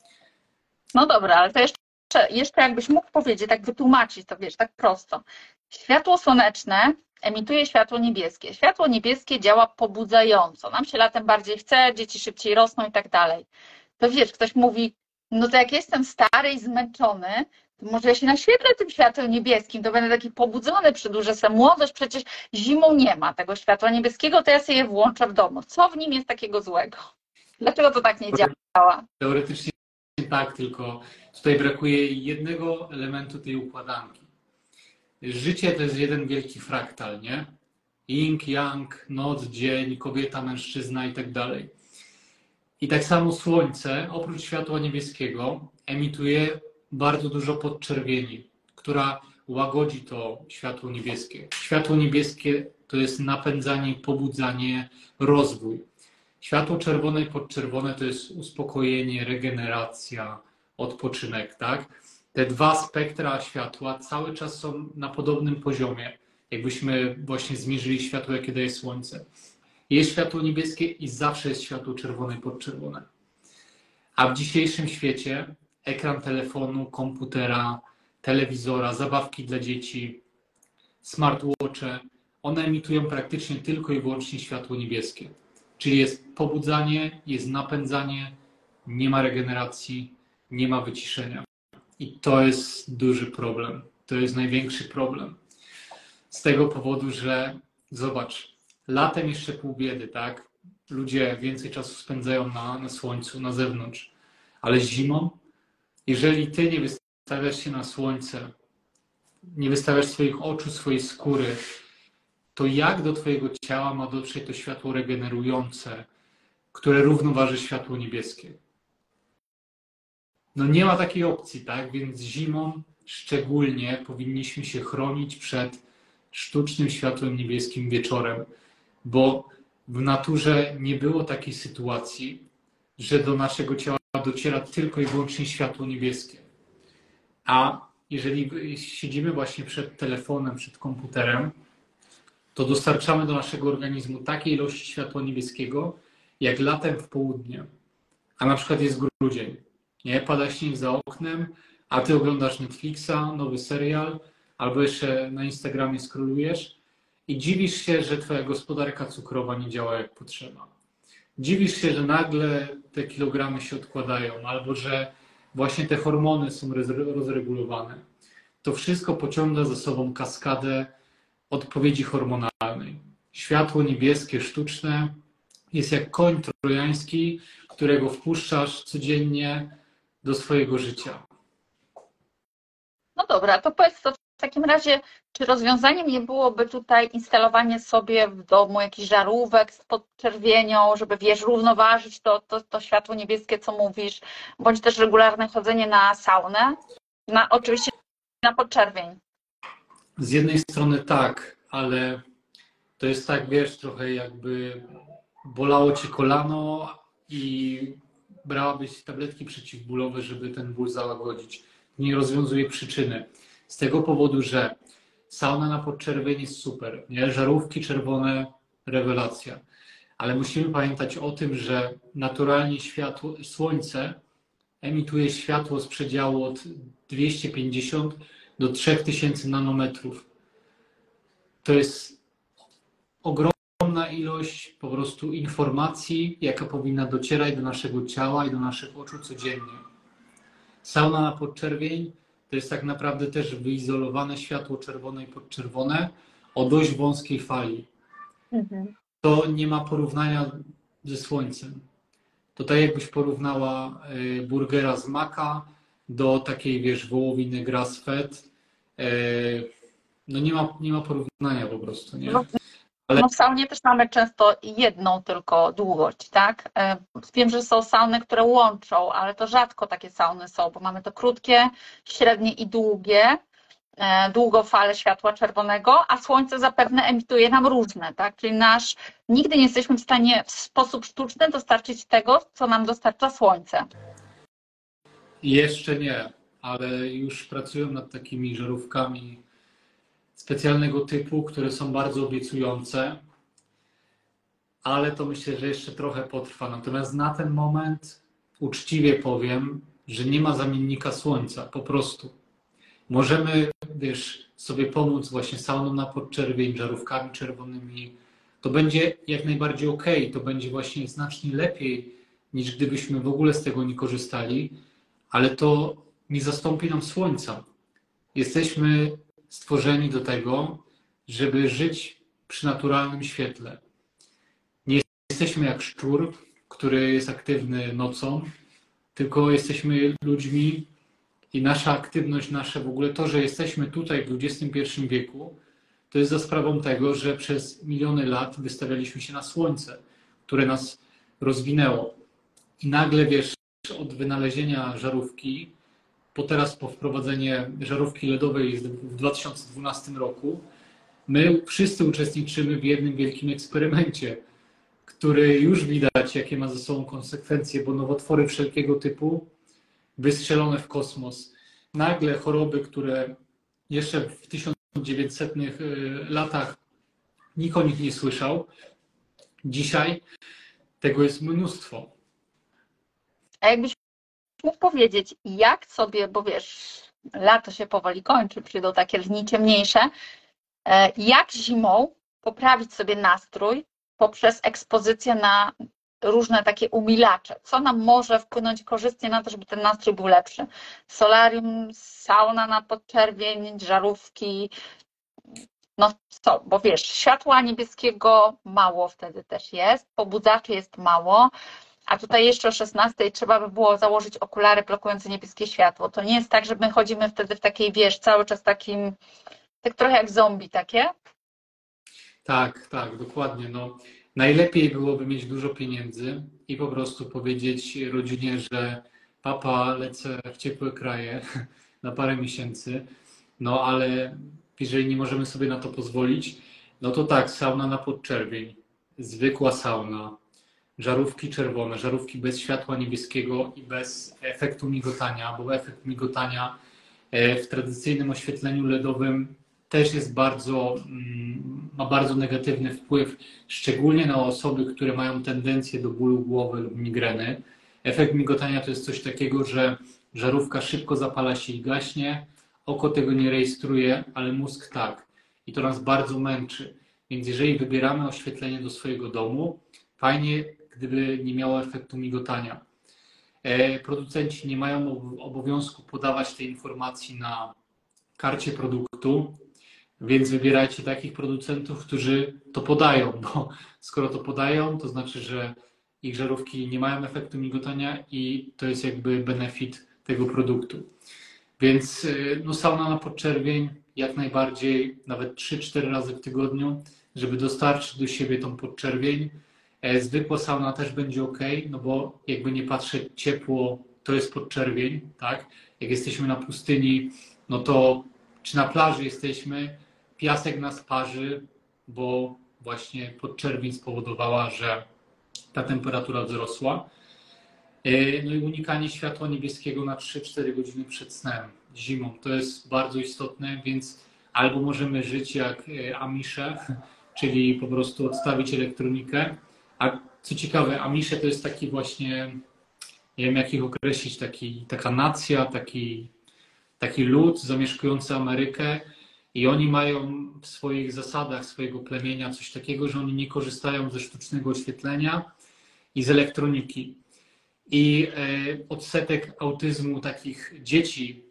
No dobra, ale to jeszcze jakbyś mógł powiedzieć, tak wytłumaczyć to, wiesz, tak prosto. Światło słoneczne emituje światło niebieskie. Światło niebieskie działa pobudzająco. Nam się latem bardziej chce, dzieci szybciej rosną i tak dalej. To wiesz, ktoś mówi, no to jak jestem stary i zmęczony, to może ja się naświetlę tym światłem niebieskim, to będę taki pobudzony, przedłużę sobie młodość, przecież zimą nie ma tego światła niebieskiego, to ja sobie je włączę w domu. Co w nim jest takiego złego? Dlaczego to tak nie działa? Teoretycznie tak, tylko tutaj brakuje jednego elementu tej układanki. Życie to jest jeden wielki fraktal, nie? Yin, yang, noc, dzień, kobieta, mężczyzna i tak dalej. I tak samo Słońce, oprócz światła niebieskiego, emituje bardzo dużo podczerwieni, która łagodzi to światło niebieskie. Światło niebieskie to jest napędzanie, pobudzanie, rozwój. Światło czerwone i podczerwone to jest uspokojenie, regeneracja, odpoczynek, tak? Te dwa spektra światła cały czas są na podobnym poziomie, jakbyśmy właśnie zmierzyli światło, jakie daje Słońce. Jest światło niebieskie i zawsze jest światło czerwone i podczerwone. A w dzisiejszym świecie ekran telefonu, komputera, telewizora, zabawki dla dzieci, smartwatche, one emitują praktycznie tylko i wyłącznie światło niebieskie. Czyli jest pobudzanie, jest napędzanie, nie ma regeneracji, nie ma wyciszenia. I to jest duży problem. To jest największy problem. Z tego powodu, że zobacz, latem jeszcze pół biedy, tak? Ludzie więcej czasu spędzają na słońcu, na zewnątrz. Ale zimą, jeżeli ty nie wystawiasz się na słońce, nie wystawiasz swoich oczu, swojej skóry, to jak do twojego ciała ma dotrzeć to światło regenerujące, które równoważy światło niebieskie? No nie ma takiej opcji, tak? Więc zimą szczególnie powinniśmy się chronić przed sztucznym światłem niebieskim wieczorem, bo w naturze nie było takiej sytuacji, że do naszego ciała dociera tylko i wyłącznie światło niebieskie. A jeżeli siedzimy właśnie przed telefonem, przed komputerem, to dostarczamy do naszego organizmu takiej ilości światła niebieskiego, jak latem w południe. A na przykład jest grudzień, nie? Pada śnieg za oknem, a ty oglądasz Netflixa, nowy serial, albo jeszcze na Instagramie scrollujesz i dziwisz się, że twoja gospodarka cukrowa nie działa jak potrzeba. Dziwisz się, że nagle te kilogramy się odkładają, albo że właśnie te hormony są rozregulowane. To wszystko pociąga za sobą kaskadę odpowiedzi hormonalnej. Światło niebieskie, sztuczne jest jak koń trojański, którego wpuszczasz codziennie do swojego życia. No dobra, to powiedz to w takim razie, czy rozwiązaniem nie byłoby tutaj instalowanie sobie w domu jakichś żarówek z podczerwienią, żeby wiesz, równoważyć to światło niebieskie, co mówisz, bądź też regularne chodzenie na saunę, oczywiście na podczerwień. Z jednej strony tak, ale to jest tak, wiesz, trochę jakby bolało cię kolano i brałabyś tabletki przeciwbólowe, żeby ten ból załagodzić. Nie rozwiązuje przyczyny. Z tego powodu, że sauna na podczerwień jest super, nie? Żarówki czerwone, rewelacja. Ale musimy pamiętać o tym, że naturalnie słońce emituje światło z przedziału od 250 do 3000 nanometrów. To jest ogromna ilość po prostu informacji, jaka powinna docierać do naszego ciała i do naszych oczu codziennie. Sauna na podczerwień to jest tak naprawdę też wyizolowane światło czerwone i podczerwone o dość wąskiej fali. To nie ma porównania ze słońcem. To tak jakbyś porównała burgera z Maka do takiej, wiesz, wołowiny grass-fed. No nie ma porównania po prostu, nie? No w saunie też mamy często jedną tylko długość, tak? Wiem, że są sauny, które łączą, ale to rzadko takie sauny są, bo mamy to krótkie, średnie i długie, długofale światła czerwonego, a słońce zapewne emituje nam różne, tak? Czyli nigdy nie jesteśmy w stanie w sposób sztuczny dostarczyć tego, co nam dostarcza słońce. Jeszcze nie, ale już pracują nad takimi żarówkami specjalnego typu, które są bardzo obiecujące, ale to myślę, że jeszcze trochę potrwa. Natomiast na ten moment uczciwie powiem, że nie ma zamiennika słońca, po prostu. Możemy, wiesz, sobie pomóc właśnie sauną na podczerwień, żarówkami czerwonymi. To będzie jak najbardziej okej, to będzie właśnie znacznie lepiej, niż gdybyśmy w ogóle z tego nie korzystali, ale to nie zastąpi nam słońca. Jesteśmy stworzeni do tego, żeby żyć przy naturalnym świetle. Nie jesteśmy jak szczur, który jest aktywny nocą, tylko jesteśmy ludźmi i nasza aktywność, nasze w ogóle to, że jesteśmy tutaj w XXI wieku, to jest za sprawą tego, że przez miliony lat wystawialiśmy się na słońce, które nas rozwinęło. I nagle, wiesz, od wynalezienia żarówki, po wprowadzenie żarówki LEDowej w 2012 roku, my wszyscy uczestniczymy w jednym wielkim eksperymencie, który już widać, jakie ma ze sobą konsekwencje, bo nowotwory wszelkiego typu wystrzelone w kosmos. Nagle choroby, które jeszcze w 1900 latach nikt o nich nie słyszał, dzisiaj tego jest mnóstwo. A jakbyś mógł powiedzieć, jak sobie, bo wiesz, lato się powoli kończy, przyjdą takie dni ciemniejsze, jak zimą poprawić sobie nastrój poprzez ekspozycję na różne takie umilacze? Co nam może wpłynąć korzystnie na to, żeby ten nastrój był lepszy? Solarium, sauna na podczerwień, żarówki, no co, bo wiesz, światła niebieskiego mało wtedy też jest, pobudzaczy jest mało, a tutaj jeszcze o 16 trzeba by było założyć okulary blokujące niebieskie światło. To nie jest tak, że my chodzimy wtedy w takiej, wiesz, cały czas takim, tak trochę jak zombie takie? Tak, tak, dokładnie. No, najlepiej byłoby mieć dużo pieniędzy i po prostu powiedzieć rodzinie, że papa, lecę w ciepłe kraje na parę miesięcy, no ale jeżeli nie możemy sobie na to pozwolić, no to tak, sauna na podczerwień, zwykła sauna, żarówki czerwone, żarówki bez światła niebieskiego i bez efektu migotania, bo efekt migotania w tradycyjnym oświetleniu LEDowym też jest ma bardzo negatywny wpływ, szczególnie na osoby, które mają tendencję do bólu głowy lub migreny. Efekt migotania to jest coś takiego, że żarówka szybko zapala się i gaśnie, oko tego nie rejestruje, ale mózg tak. I to nas bardzo męczy. Więc jeżeli wybieramy oświetlenie do swojego domu, fajnie, gdyby nie miało efektu migotania. Producenci nie mają obowiązku podawać tej informacji na karcie produktu, więc wybierajcie takich producentów, którzy to podają, bo skoro to podają, to znaczy, że ich żarówki nie mają efektu migotania i to jest jakby benefit tego produktu. Więc no, sauna na podczerwień jak najbardziej, nawet 3-4 razy w tygodniu, żeby dostarczyć do siebie tą podczerwień. Zwykła sauna też będzie ok, no bo jakby nie patrzeć, ciepło to jest podczerwień, tak? Jak jesteśmy na pustyni, no to czy na plaży jesteśmy, piasek nas parzy, bo właśnie podczerwień spowodowała, że ta temperatura wzrosła. No i unikanie światła niebieskiego na 3-4 godziny przed snem, zimą. To jest bardzo istotne, więc albo możemy żyć jak Amisze, czyli po prostu odstawić elektronikę. A co ciekawe, Amisze to jest taki właśnie, nie wiem jak ich określić, taka nacja, taki lud zamieszkujący Amerykę i oni mają w swoich zasadach swojego plemienia coś takiego, że oni nie korzystają ze sztucznego oświetlenia i z elektroniki. I odsetek autyzmu takich dzieci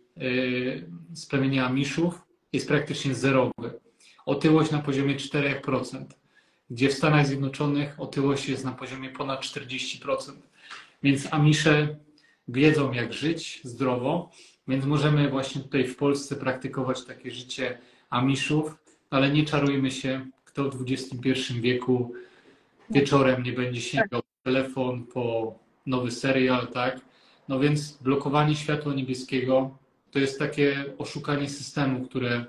z plemienia Amiszów jest praktycznie zerowy. Otyłość na poziomie 4%, gdzie w Stanach Zjednoczonych otyłość jest na poziomie ponad 40%. Więc Amisze wiedzą, jak żyć zdrowo, więc możemy właśnie tutaj w Polsce praktykować takie życie Amiszów, ale nie czarujmy się, kto w XXI wieku wieczorem nie będzie sięgał po telefon, po nowy serial, tak? No więc blokowanie światła niebieskiego to jest takie oszukanie systemu,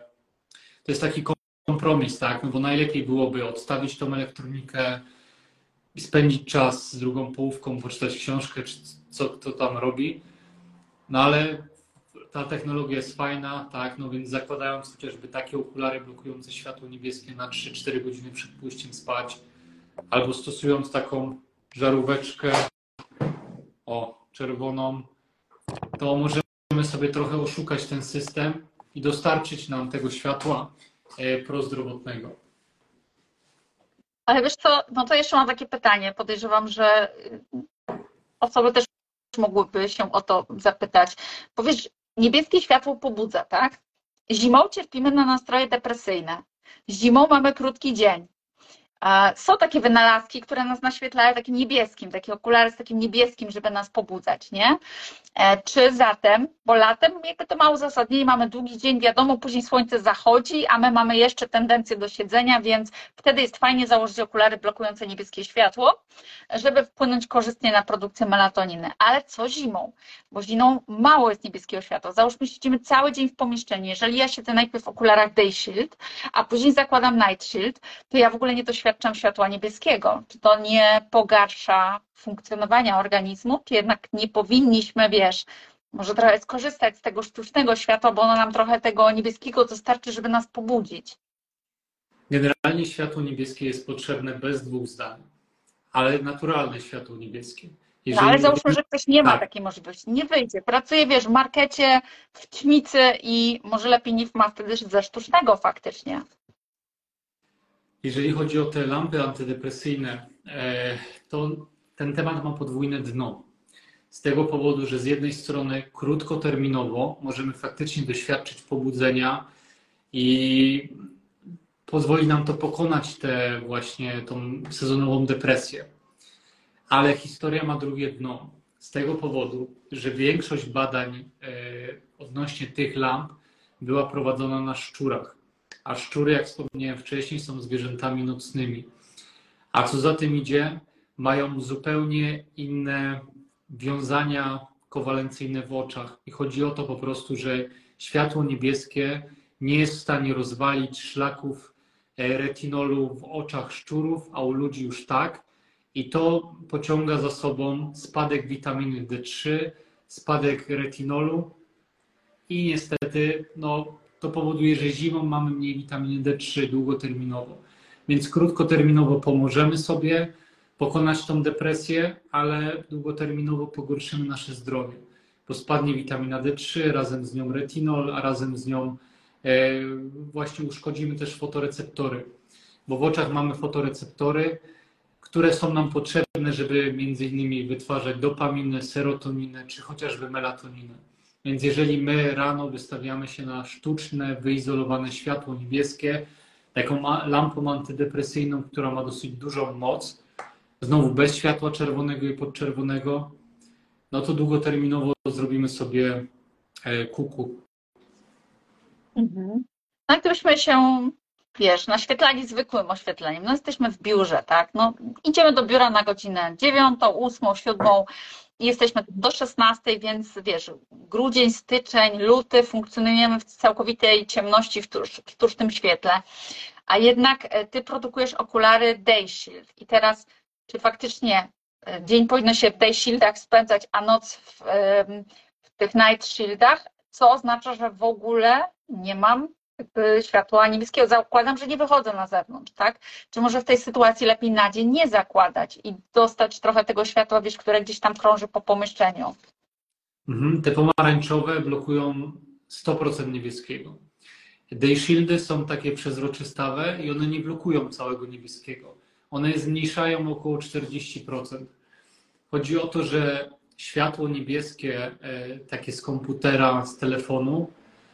to jest taki kompromis, tak? No bo najlepiej byłoby odstawić tą elektronikę i spędzić czas z drugą połówką, poczytać książkę, czy co kto tam robi. No ale ta technologia jest fajna, tak? No więc zakładając chociażby takie okulary blokujące światło niebieskie na 3-4 godziny przed pójściem spać, albo stosując taką żaróweczkę, czerwoną, to możemy sobie trochę oszukać ten system i dostarczyć nam tego światła prozdrowotnego. Ale wiesz co, no to jeszcze mam takie pytanie. Podejrzewam, że osoby też mogłyby się o to zapytać. Bo wiesz, niebieskie światło pobudza, tak? Zimą cierpimy na nastroje depresyjne. Zimą mamy krótki dzień. Są takie wynalazki, które nas naświetlają takim niebieskim, takie okulary z takim niebieskim, żeby nas pobudzać, nie? Czy zatem, bo latem jakby to ma uzasadnienie, mamy długi dzień, wiadomo, później słońce zachodzi, a my mamy jeszcze tendencję do siedzenia, więc wtedy jest fajnie założyć okulary blokujące niebieskie światło, żeby wpłynąć korzystnie na produkcję melatoniny. Ale co zimą? Bo zimą mało jest niebieskiego światła. Załóżmy, siedzimy cały dzień w pomieszczeniu. Jeżeli ja siedzę najpierw w okularach Day Shield, a później zakładam Night Shield, to ja w ogóle nie doświadczam światła niebieskiego. Czy to nie pogarsza funkcjonowania organizmu, czy jednak nie powinniśmy, wiesz, może trochę skorzystać z tego sztucznego światła, bo ono nam trochę tego niebieskiego dostarczy, żeby nas pobudzić. Generalnie światło niebieskie jest potrzebne bez dwóch zdań, ale naturalne światło niebieskie. No ale załóżmy, że ktoś nie ma tak, takiej możliwości, nie wyjdzie, pracuje, wiesz, w markecie, w ćmicy i może lepiej nie ma wtedy ze sztucznego faktycznie. jeżeli chodzi o te lampy antydepresyjne, to ten temat ma podwójne dno. Z tego powodu, że z jednej strony krótkoterminowo możemy faktycznie doświadczyć pobudzenia i pozwoli nam to pokonać tę właśnie tą sezonową depresję. Ale historia ma drugie dno. Z tego powodu, że większość badań odnośnie tych lamp była prowadzona na szczurach. A szczury, jak wspomniałem wcześniej, są zwierzętami nocnymi. A co za tym idzie, mają zupełnie inne wiązania kowalencyjne w oczach. I chodzi o to po prostu, że światło niebieskie nie jest w stanie rozwalić szlaków retinolu w oczach szczurów, a u ludzi już tak. I to pociąga za sobą spadek witaminy D3, spadek retinolu i niestety to powoduje, że zimą mamy mniej witaminy D3 długoterminowo. Więc krótkoterminowo pomożemy sobie pokonać tą depresję, ale długoterminowo pogorszymy nasze zdrowie, bo spadnie witamina D3, razem z nią retinol, a razem z nią właśnie uszkodzimy też fotoreceptory, bo w oczach mamy fotoreceptory, które są nam potrzebne, żeby między innymi wytwarzać dopaminę, serotoninę, czy chociażby melatoninę. Więc jeżeli my rano wystawiamy się na sztuczne, wyizolowane światło niebieskie, taką lampą antydepresyjną, która ma dosyć dużą moc, znowu bez światła czerwonego i podczerwonego, no to długoterminowo zrobimy sobie kuku. Mhm. No i gdybyśmy się, wiesz, naświetlali zwykłym oświetleniem, no jesteśmy w biurze, tak, no idziemy do biura na godzinę 9, 8, 7 i jesteśmy do 16, więc wiesz, grudzień, styczeń, luty, funkcjonujemy w całkowitej ciemności, w sztucznym świetle, a jednak ty produkujesz okulary Day Shield i teraz, czy faktycznie dzień powinno się w Day Shieldach spędzać, a noc w tych Night Shieldach, co oznacza, że w ogóle nie mam światła niebieskiego. Zakładam, że nie wychodzę na zewnątrz, tak? Czy może w tej sytuacji lepiej na dzień nie zakładać i dostać trochę tego światła, wiesz, które gdzieś tam krąży po pomieszczeniu? Te pomarańczowe blokują 100% niebieskiego. Day shieldy są takie przezroczystawe i one nie blokują całego niebieskiego. One zmniejszają około 40%. Chodzi o to, że światło niebieskie, takie z komputera, z telefonu,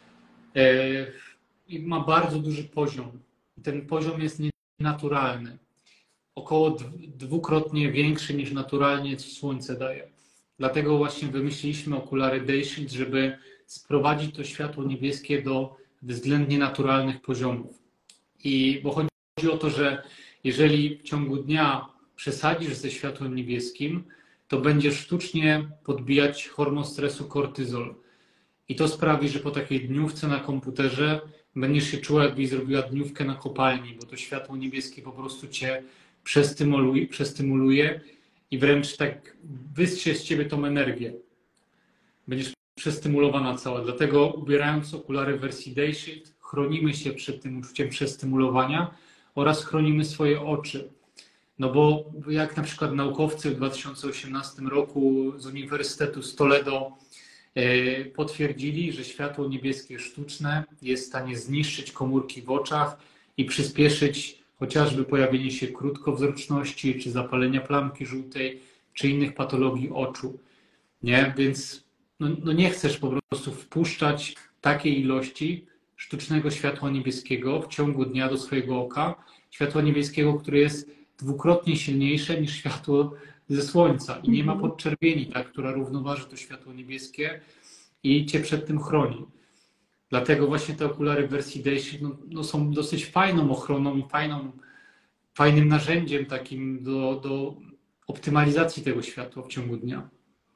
ma bardzo duży poziom. Ten poziom jest nienaturalny. Około dwukrotnie większy niż naturalnie słońce daje. Dlatego właśnie wymyśliliśmy okulary Day Shield, żeby sprowadzić to światło niebieskie do względnie naturalnych poziomów. Bo chodzi o to, że jeżeli w ciągu dnia przesadzisz ze światłem niebieskim, to będziesz sztucznie podbijać hormon stresu kortyzol. I to sprawi, że po takiej dniówce na komputerze będziesz się czuła, jakbyś zrobiła dniówkę na kopalni, bo to światło niebieskie po prostu cię przestymuluje i wręcz tak wystrze z ciebie tą energię. Będziesz przestymulowana cała. Dlatego ubierając okulary w wersji Day Shield chronimy się przed tym uczuciem przestymulowania oraz chronimy swoje oczy. No bo jak na przykład naukowcy w 2018 roku z Uniwersytetu z Toledo potwierdzili, że światło niebieskie sztuczne jest w stanie zniszczyć komórki w oczach i przyspieszyć chociażby pojawienie się krótkowzroczności, czy zapalenia plamki żółtej, czy innych patologii oczu. Nie? Więc nie chcesz po prostu wpuszczać takiej ilości sztucznego światła niebieskiego w ciągu dnia do swojego oka, światła niebieskiego, które jest dwukrotnie silniejsze niż światło ze słońca i nie ma podczerwieni, tak, która równoważy to światło niebieskie i cię przed tym chroni. Dlatego właśnie te okulary w wersji Day Shield no są dosyć fajną ochroną i fajnym narzędziem takim do optymalizacji tego światła w ciągu dnia.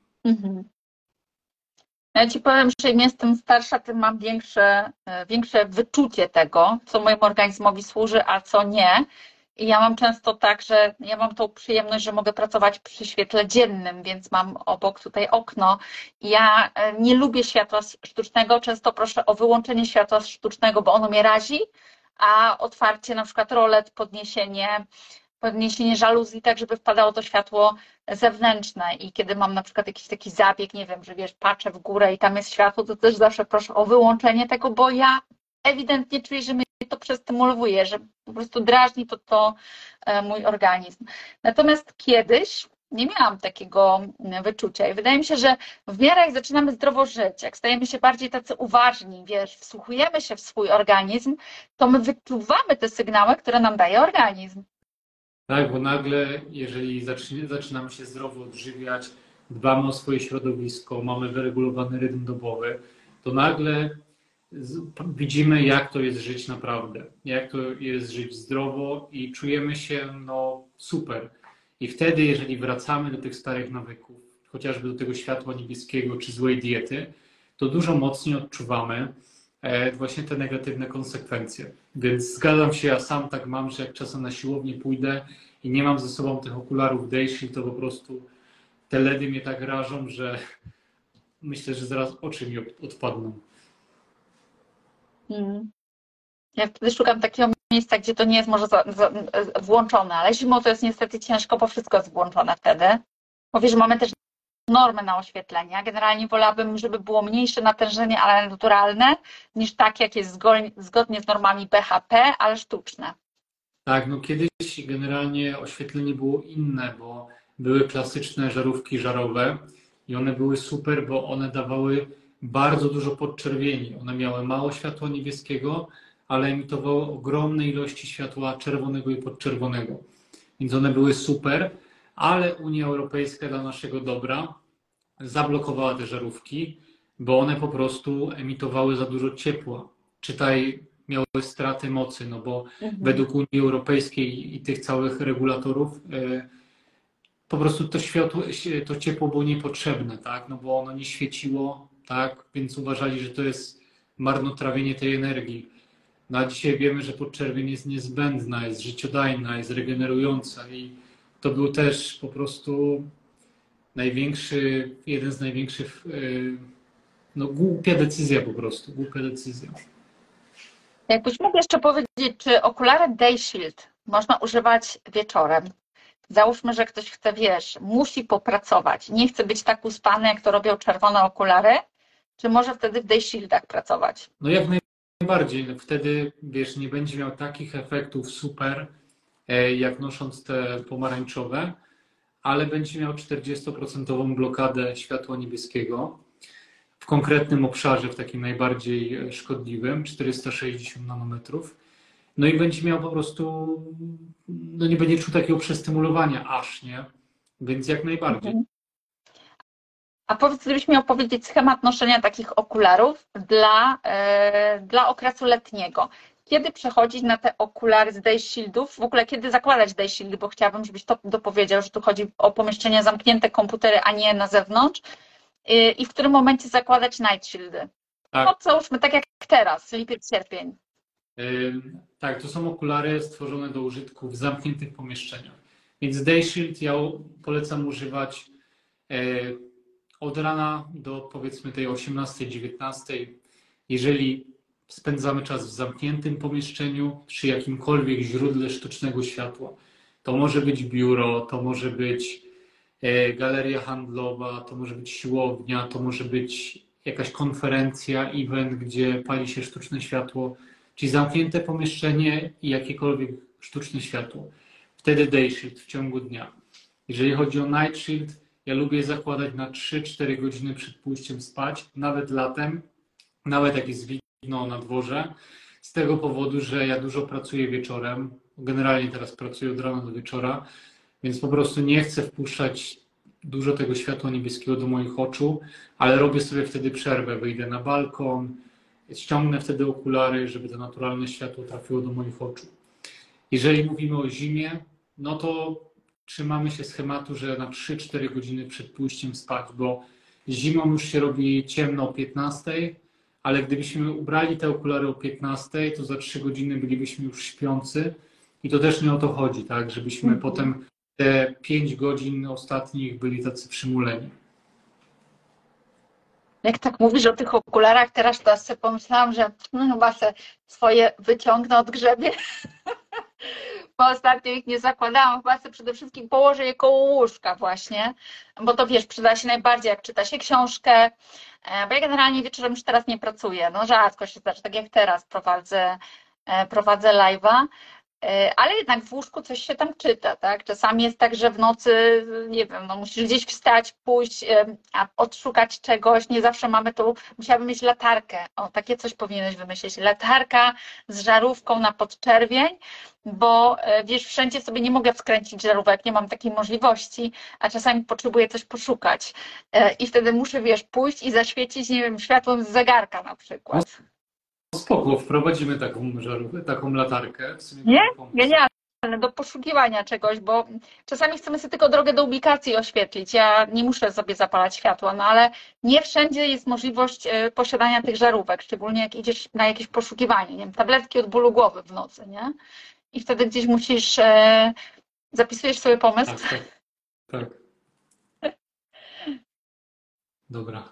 Ja Ci powiem, że im jestem starsza, tym mam większe wyczucie tego, co mojemu organizmowi służy, a co nie. I ja mam często tak, że ja mam tą przyjemność, że mogę pracować przy świetle dziennym, więc mam obok tutaj okno. Ja nie lubię światła sztucznego, często proszę o wyłączenie światła sztucznego, bo ono mnie razi, a otwarcie na przykład rolet, podniesienie żaluzji, tak żeby wpadało to światło zewnętrzne i kiedy mam na przykład jakiś taki zabieg, nie wiem, że wiesz, patrzę w górę i tam jest światło, to też zawsze proszę o wyłączenie tego, bo ja ewidentnie czuję, że mnie to przestymuluje, że po prostu drażni to mój organizm. Natomiast kiedyś nie miałam takiego wyczucia i wydaje mi się, że w miarę jak zaczynamy zdrowo żyć, jak stajemy się bardziej tacy uważni, wiesz, wsłuchujemy się w swój organizm, to my wyczuwamy te sygnały, które nam daje organizm. Tak, bo nagle, jeżeli zaczynamy się zdrowo odżywiać, dbamy o swoje środowisko, mamy wyregulowany rytm dobowy, to nagle widzimy, jak to jest żyć naprawdę, jak to jest żyć zdrowo i czujemy się super. I wtedy, jeżeli wracamy do tych starych nawyków, chociażby do tego światła niebieskiego czy złej diety, to dużo mocniej odczuwamy właśnie te negatywne konsekwencje. Więc zgadzam się, ja sam tak mam, że jak czasem na siłownię pójdę i nie mam ze sobą tych okularów Day Shield, to po prostu te LEDy mnie tak rażą, że myślę, że zaraz oczy mi odpadną. Ja wtedy szukam takiego miejsca, gdzie to nie jest może włączone, ale zimą to jest niestety ciężko, bo wszystko jest włączone wtedy. Mówię, że mamy też normy na oświetlenie. Generalnie wolałabym, żeby było mniejsze natężenie, ale naturalne, niż takie, jak jest zgodnie z normami BHP, ale sztuczne. Tak, kiedyś generalnie oświetlenie było inne, bo były klasyczne żarówki żarowe i one były super, bo one dawały bardzo dużo podczerwieni. One miały mało światła niebieskiego, ale emitowały ogromne ilości światła czerwonego i podczerwonego. Więc one były super, ale Unia Europejska dla naszego dobra zablokowała te żarówki, bo one po prostu emitowały za dużo ciepła. Czytaj, miały straty mocy, bo według Unii Europejskiej i tych całych regulatorów po prostu to ciepło było niepotrzebne, tak? Bo ono nie świeciło, tak? Więc uważali, że to jest marnotrawienie tej energii. A dzisiaj wiemy, że podczerwień jest niezbędna, jest życiodajna, jest regenerująca i to był też po prostu jeden z największych, głupia decyzja po prostu, głupia decyzja. Jakbyś mógł jeszcze powiedzieć, czy okulary Day Shield można używać wieczorem? Załóżmy, że ktoś chce, musi popracować, nie chce być tak uspany, jak to robią czerwone okulary, czy może wtedy w Day Shieldach pracować? Jak najbardziej. Wtedy, nie będzie miał takich efektów super, jak nosząc te pomarańczowe, ale będzie miał 40% blokadę światła niebieskiego w konkretnym obszarze, w takim najbardziej szkodliwym, 460 nanometrów. I będzie miał po prostu, nie będzie czuł takiego przestymulowania aż, nie? Więc jak najbardziej. A powiedz, gdybyś miał powiedzieć schemat noszenia takich okularów dla okresu letniego. Kiedy przechodzić na te okulary z Day Shieldów? W ogóle kiedy zakładać Day Shieldy, bo chciałabym, żebyś to dopowiedział, że tu chodzi o pomieszczenia zamknięte, komputery, a nie na zewnątrz. I w którym momencie zakładać Night Shieldy? Tak. Załóżmy tak jak teraz, lipiec, sierpień. Tak, to są okulary stworzone do użytku w zamkniętych pomieszczeniach. Więc Day Shield ja polecam używać od rana do powiedzmy tej 18-19. Jeżeli spędzamy czas w zamkniętym pomieszczeniu przy jakimkolwiek źródle sztucznego światła. To może być biuro, to może być galeria handlowa, to może być siłownia, to może być jakaś konferencja, event, gdzie pali się sztuczne światło, czyli zamknięte pomieszczenie i jakiekolwiek sztuczne światło. Wtedy Day Shield w ciągu dnia. Jeżeli chodzi o Night Shield, ja lubię je zakładać na 3-4 godziny przed pójściem spać, nawet latem, nawet jak jest zimno na dworze, z tego powodu, że ja dużo pracuję wieczorem. Generalnie teraz pracuję od rana do wieczora, więc po prostu nie chcę wpuszczać dużo tego światła niebieskiego do moich oczu, ale robię sobie wtedy przerwę, wyjdę na balkon, ściągnę wtedy okulary, żeby to naturalne światło trafiło do moich oczu. Jeżeli mówimy o zimie, no to trzymamy się schematu, że na 3-4 godziny przed pójściem spać, bo zimą już się robi ciemno o 15, ale gdybyśmy ubrali te okulary o 15, to za 3 godziny bylibyśmy już śpiący i to też nie o to chodzi, tak, żebyśmy potem te 5 godzin ostatnich byli tacy przymuleni. Jak tak mówisz o tych okularach, teraz to sobie pomyślałam, że chyba se swoje wyciągnę od grzebie, bo ostatnio ich nie zakładałam, chyba sobie przede wszystkim położę je koło łóżka właśnie, bo to wiesz, przyda się najbardziej jak czyta się książkę, bo ja generalnie wieczorem już teraz nie pracuję, no rzadko się zdarza, tak jak teraz prowadzę live'a, ale jednak w łóżku coś się tam czyta, tak? Czasami jest tak, że w nocy, nie wiem, no musisz gdzieś wstać, pójść, odszukać czegoś, nie zawsze mamy tu, musiałabym mieć latarkę, o, takie coś powinieneś wymyślić, latarka z żarówką na podczerwień, bo wiesz, wszędzie sobie nie mogę wskręcić żarówek, nie mam takiej możliwości, a czasami potrzebuję coś poszukać i wtedy muszę, wiesz, pójść i zaświecić, nie wiem, światłem z zegarka na przykład. Spoko, wprowadzimy taką żarówkę, taką latarkę. W sumie Nie? pomysł. Genialne, do poszukiwania czegoś, bo czasami chcemy sobie tylko drogę do ubikacji oświetlić. Ja nie muszę sobie zapalać światła, no ale nie wszędzie jest możliwość posiadania tych żarówek, szczególnie jak idziesz na jakieś poszukiwanie, nie wiem, tabletki od bólu głowy w nocy, nie? I wtedy gdzieś musisz, zapisujesz sobie pomysł. Tak. Dobra.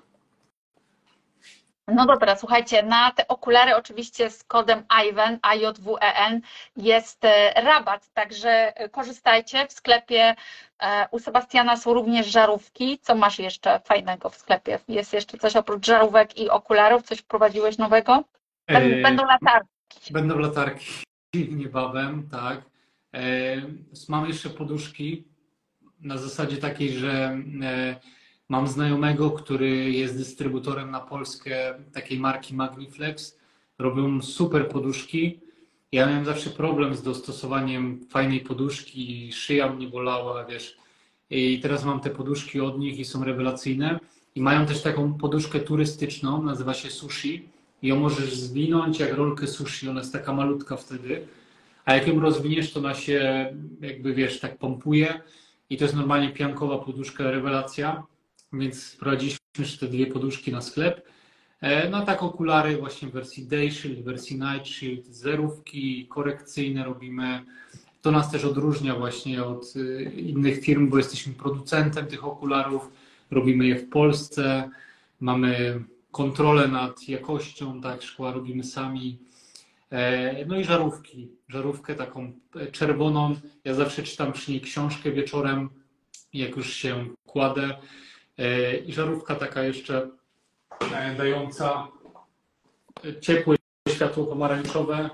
No dobra, słuchajcie, na te okulary oczywiście z kodem IJWEN, AJWEN jest rabat, także korzystajcie. W sklepie u Sebastiana są również żarówki. Co masz jeszcze fajnego w sklepie? Jest jeszcze coś oprócz żarówek i okularów? Coś wprowadziłeś nowego? Będą latarki. Będą latarki niebawem, tak. Mam jeszcze poduszki na zasadzie takiej, że mam znajomego, który jest dystrybutorem na Polskę takiej marki Magniflex. Robią super poduszki. Ja miałem zawsze problem z dostosowaniem fajnej poduszki, szyja mnie bolała, wiesz. I teraz mam te poduszki od nich i są rewelacyjne. I mają też taką poduszkę turystyczną, nazywa się Sushi. I ją możesz zwinąć jak rolkę sushi, ona jest taka malutka wtedy. A jak ją rozwiniesz, to ona się jakby, wiesz, tak pompuje. I to jest normalnie piankowa poduszka, rewelacja. Więc sprowadziliśmy jeszcze te 2 poduszki na sklep. No tak okulary właśnie w wersji Day Shield, w wersji Night Shield, zerówki korekcyjne robimy. To nas też odróżnia właśnie od innych firm, bo jesteśmy producentem tych okularów. Robimy je w Polsce. Mamy kontrolę nad jakością, tak, szkła robimy sami. No i żarówki. Żarówkę taką czerwoną. Ja zawsze czytam przy niej książkę wieczorem, jak już się kładę. I żarówka taka jeszcze dająca ciepłe światło pomarańczowe.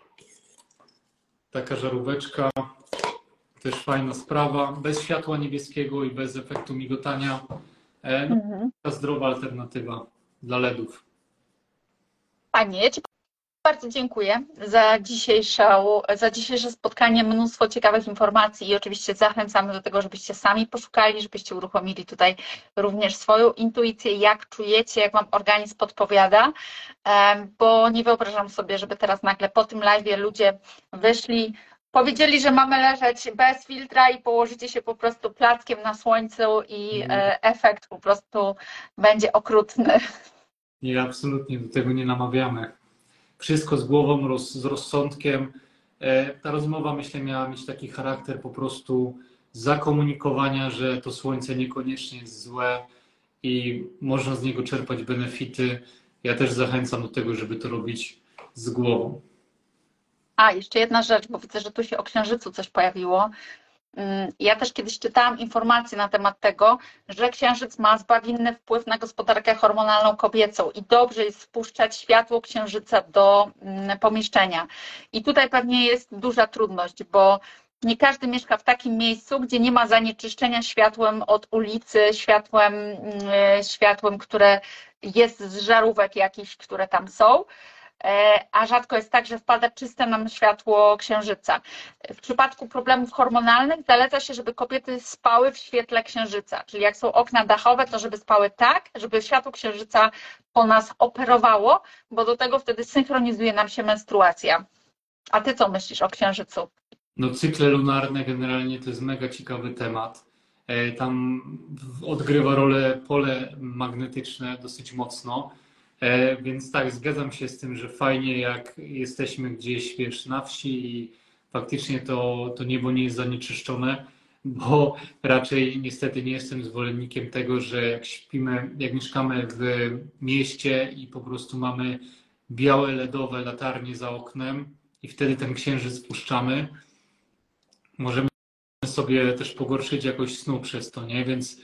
Taka żaróweczka. Też fajna sprawa. Bez światła niebieskiego i bez efektu migotania. Taka zdrowa alternatywa dla LEDów. Panie, ja Ci bardzo dziękuję za dzisiejsze spotkanie, mnóstwo ciekawych informacji i oczywiście zachęcamy do tego, żebyście sami poszukali, żebyście uruchomili tutaj również swoją intuicję, jak czujecie, jak Wam organizm podpowiada, bo nie wyobrażam sobie, żeby teraz nagle po tym live'ie ludzie wyszli, powiedzieli, że mamy leżeć bez filtra i położycie się po prostu plackiem na słońcu i efekt po prostu będzie okrutny. Nie, absolutnie do tego nie namawiamy. Wszystko z głową, z rozsądkiem. Ta rozmowa, myślę, miała mieć taki charakter po prostu zakomunikowania, że to słońce niekoniecznie jest złe i można z niego czerpać benefity. Ja też zachęcam do tego, żeby to robić z głową. A, jeszcze jedna rzecz, bo widzę, że tu się o Księżycu coś pojawiło. Ja też kiedyś czytałam informacje na temat tego, że Księżyc ma zbawienny wpływ na gospodarkę hormonalną kobiecą i dobrze jest wpuszczać światło Księżyca do pomieszczenia. I tutaj pewnie jest duża trudność, bo nie każdy mieszka w takim miejscu, gdzie nie ma zanieczyszczenia światłem od ulicy, światłem, które jest z żarówek jakichś, które tam są. a rzadko jest tak, że wpada czyste nam światło księżyca. W przypadku problemów hormonalnych zaleca się, żeby kobiety spały w świetle księżyca, czyli jak są okna dachowe, to żeby spały tak, żeby światło księżyca po nas operowało, bo do tego wtedy synchronizuje nam się menstruacja. A ty co myślisz o księżycu? No, cykle lunarne generalnie to jest mega ciekawy temat. Tam odgrywa rolę pole magnetyczne dosyć mocno. Więc tak, zgadzam się z tym, że fajnie jak jesteśmy gdzieś, wiesz, na wsi i faktycznie to niebo nie jest zanieczyszczone, bo raczej niestety nie jestem zwolennikiem tego, że jak śpimy, jak mieszkamy w mieście i po prostu mamy białe LEDowe latarnie za oknem i wtedy ten księżyc puszczamy, możemy sobie też pogorszyć jakość snu przez to, nie? Więc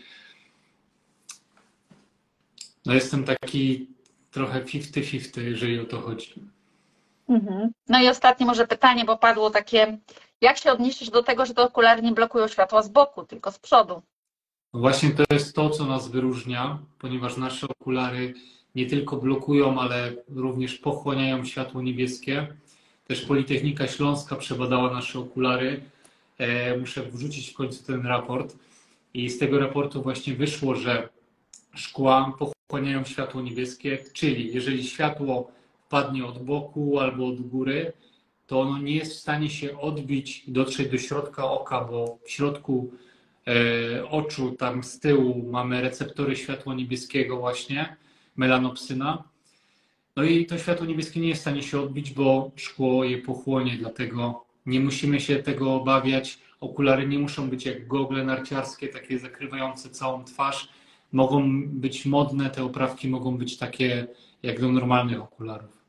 no jestem taki trochę 50-50, jeżeli o to chodzi. No i ostatnie może pytanie, bo padło takie, jak się odniesiesz do tego, że te okulary nie blokują światła z boku, tylko z przodu? No właśnie to jest to, co nas wyróżnia, ponieważ nasze okulary nie tylko blokują, ale również pochłaniają światło niebieskie. Też Politechnika Śląska przebadała nasze okulary. Muszę wrzucić w końcu ten raport. I z tego raportu właśnie wyszło, że szkła pochłaniają światło niebieskie, czyli jeżeli światło padnie od boku albo od góry, to ono nie jest w stanie się odbić i dotrzeć do środka oka, bo w środku oczu, tam z tyłu mamy receptory światła niebieskiego właśnie, melanopsyna. No i to światło niebieskie nie jest w stanie się odbić, bo szkło je pochłonie, dlatego nie musimy się tego obawiać. Okulary nie muszą być jak gogle narciarskie, takie zakrywające całą twarz. Mogą być modne, te oprawki mogą być takie jak do normalnych okularów.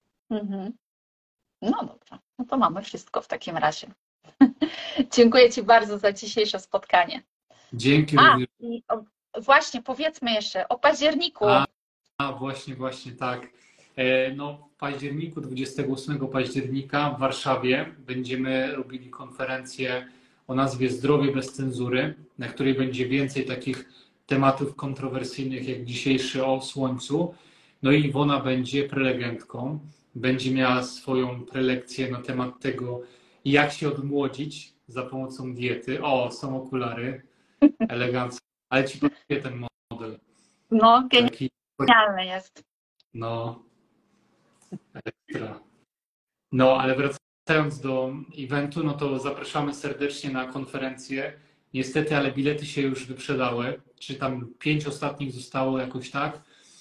No dobrze, no to mamy wszystko w takim razie. Dziękuję Ci bardzo za dzisiejsze spotkanie. Dzięki również. I właśnie powiedzmy jeszcze o październiku. Właśnie tak. No, w październiku, 28 października w Warszawie będziemy robili konferencję o nazwie Zdrowie bez cenzury, na której będzie więcej takich tematów kontrowersyjnych jak dzisiejszy o Słońcu. No i Iwona będzie prelegentką. Będzie miała swoją prelekcję na temat tego, jak się odmłodzić za pomocą diety. O, są okulary. Elegancko. Ale ci pasuje ten model. No, Taki, genialny jest. no, ekstra. No, ale wracając do eventu, no to zapraszamy serdecznie na konferencję. Niestety, ale bilety się już wyprzedały. Czy tam 5 ostatnich zostało jakoś tak.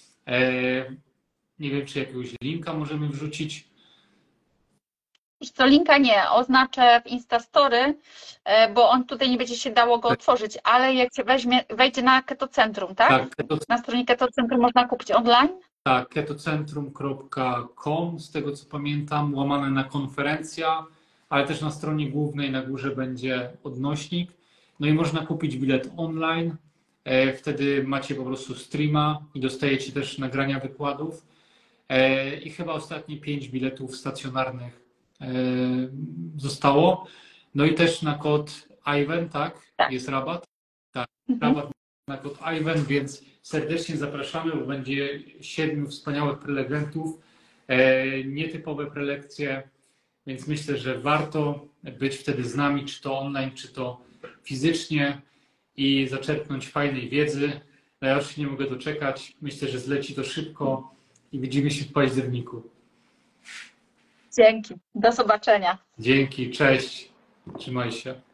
Nie wiem, czy jakiegoś linka możemy wrzucić. Wiesz co, linka nie, oznaczę w Instastory, bo on tutaj nie będzie się dało go otworzyć, ale jak się wejdzie na Ketocentrum, tak? Na stronie Ketocentrum można kupić online? Tak, ketocentrum.com, z tego co pamiętam, łamane na konferencja, ale też na stronie głównej na górze będzie odnośnik. No i można kupić bilet online. Wtedy macie po prostu streama i dostajecie też nagrania wykładów. I chyba ostatnie 5 biletów stacjonarnych zostało. No i też na kod IVEN, tak? Jest rabat? Tak, rabat na kod IVEN, więc serdecznie zapraszamy, bo będzie 7 wspaniałych prelegentów, nietypowe prelekcje, więc myślę, że warto być wtedy z nami, czy to online, czy to fizycznie i zaczerpnąć fajnej wiedzy. No ja już się nie mogę doczekać. Myślę, że zleci to szybko i widzimy się w październiku. Dzięki. Do zobaczenia. Dzięki, cześć. Trzymaj się.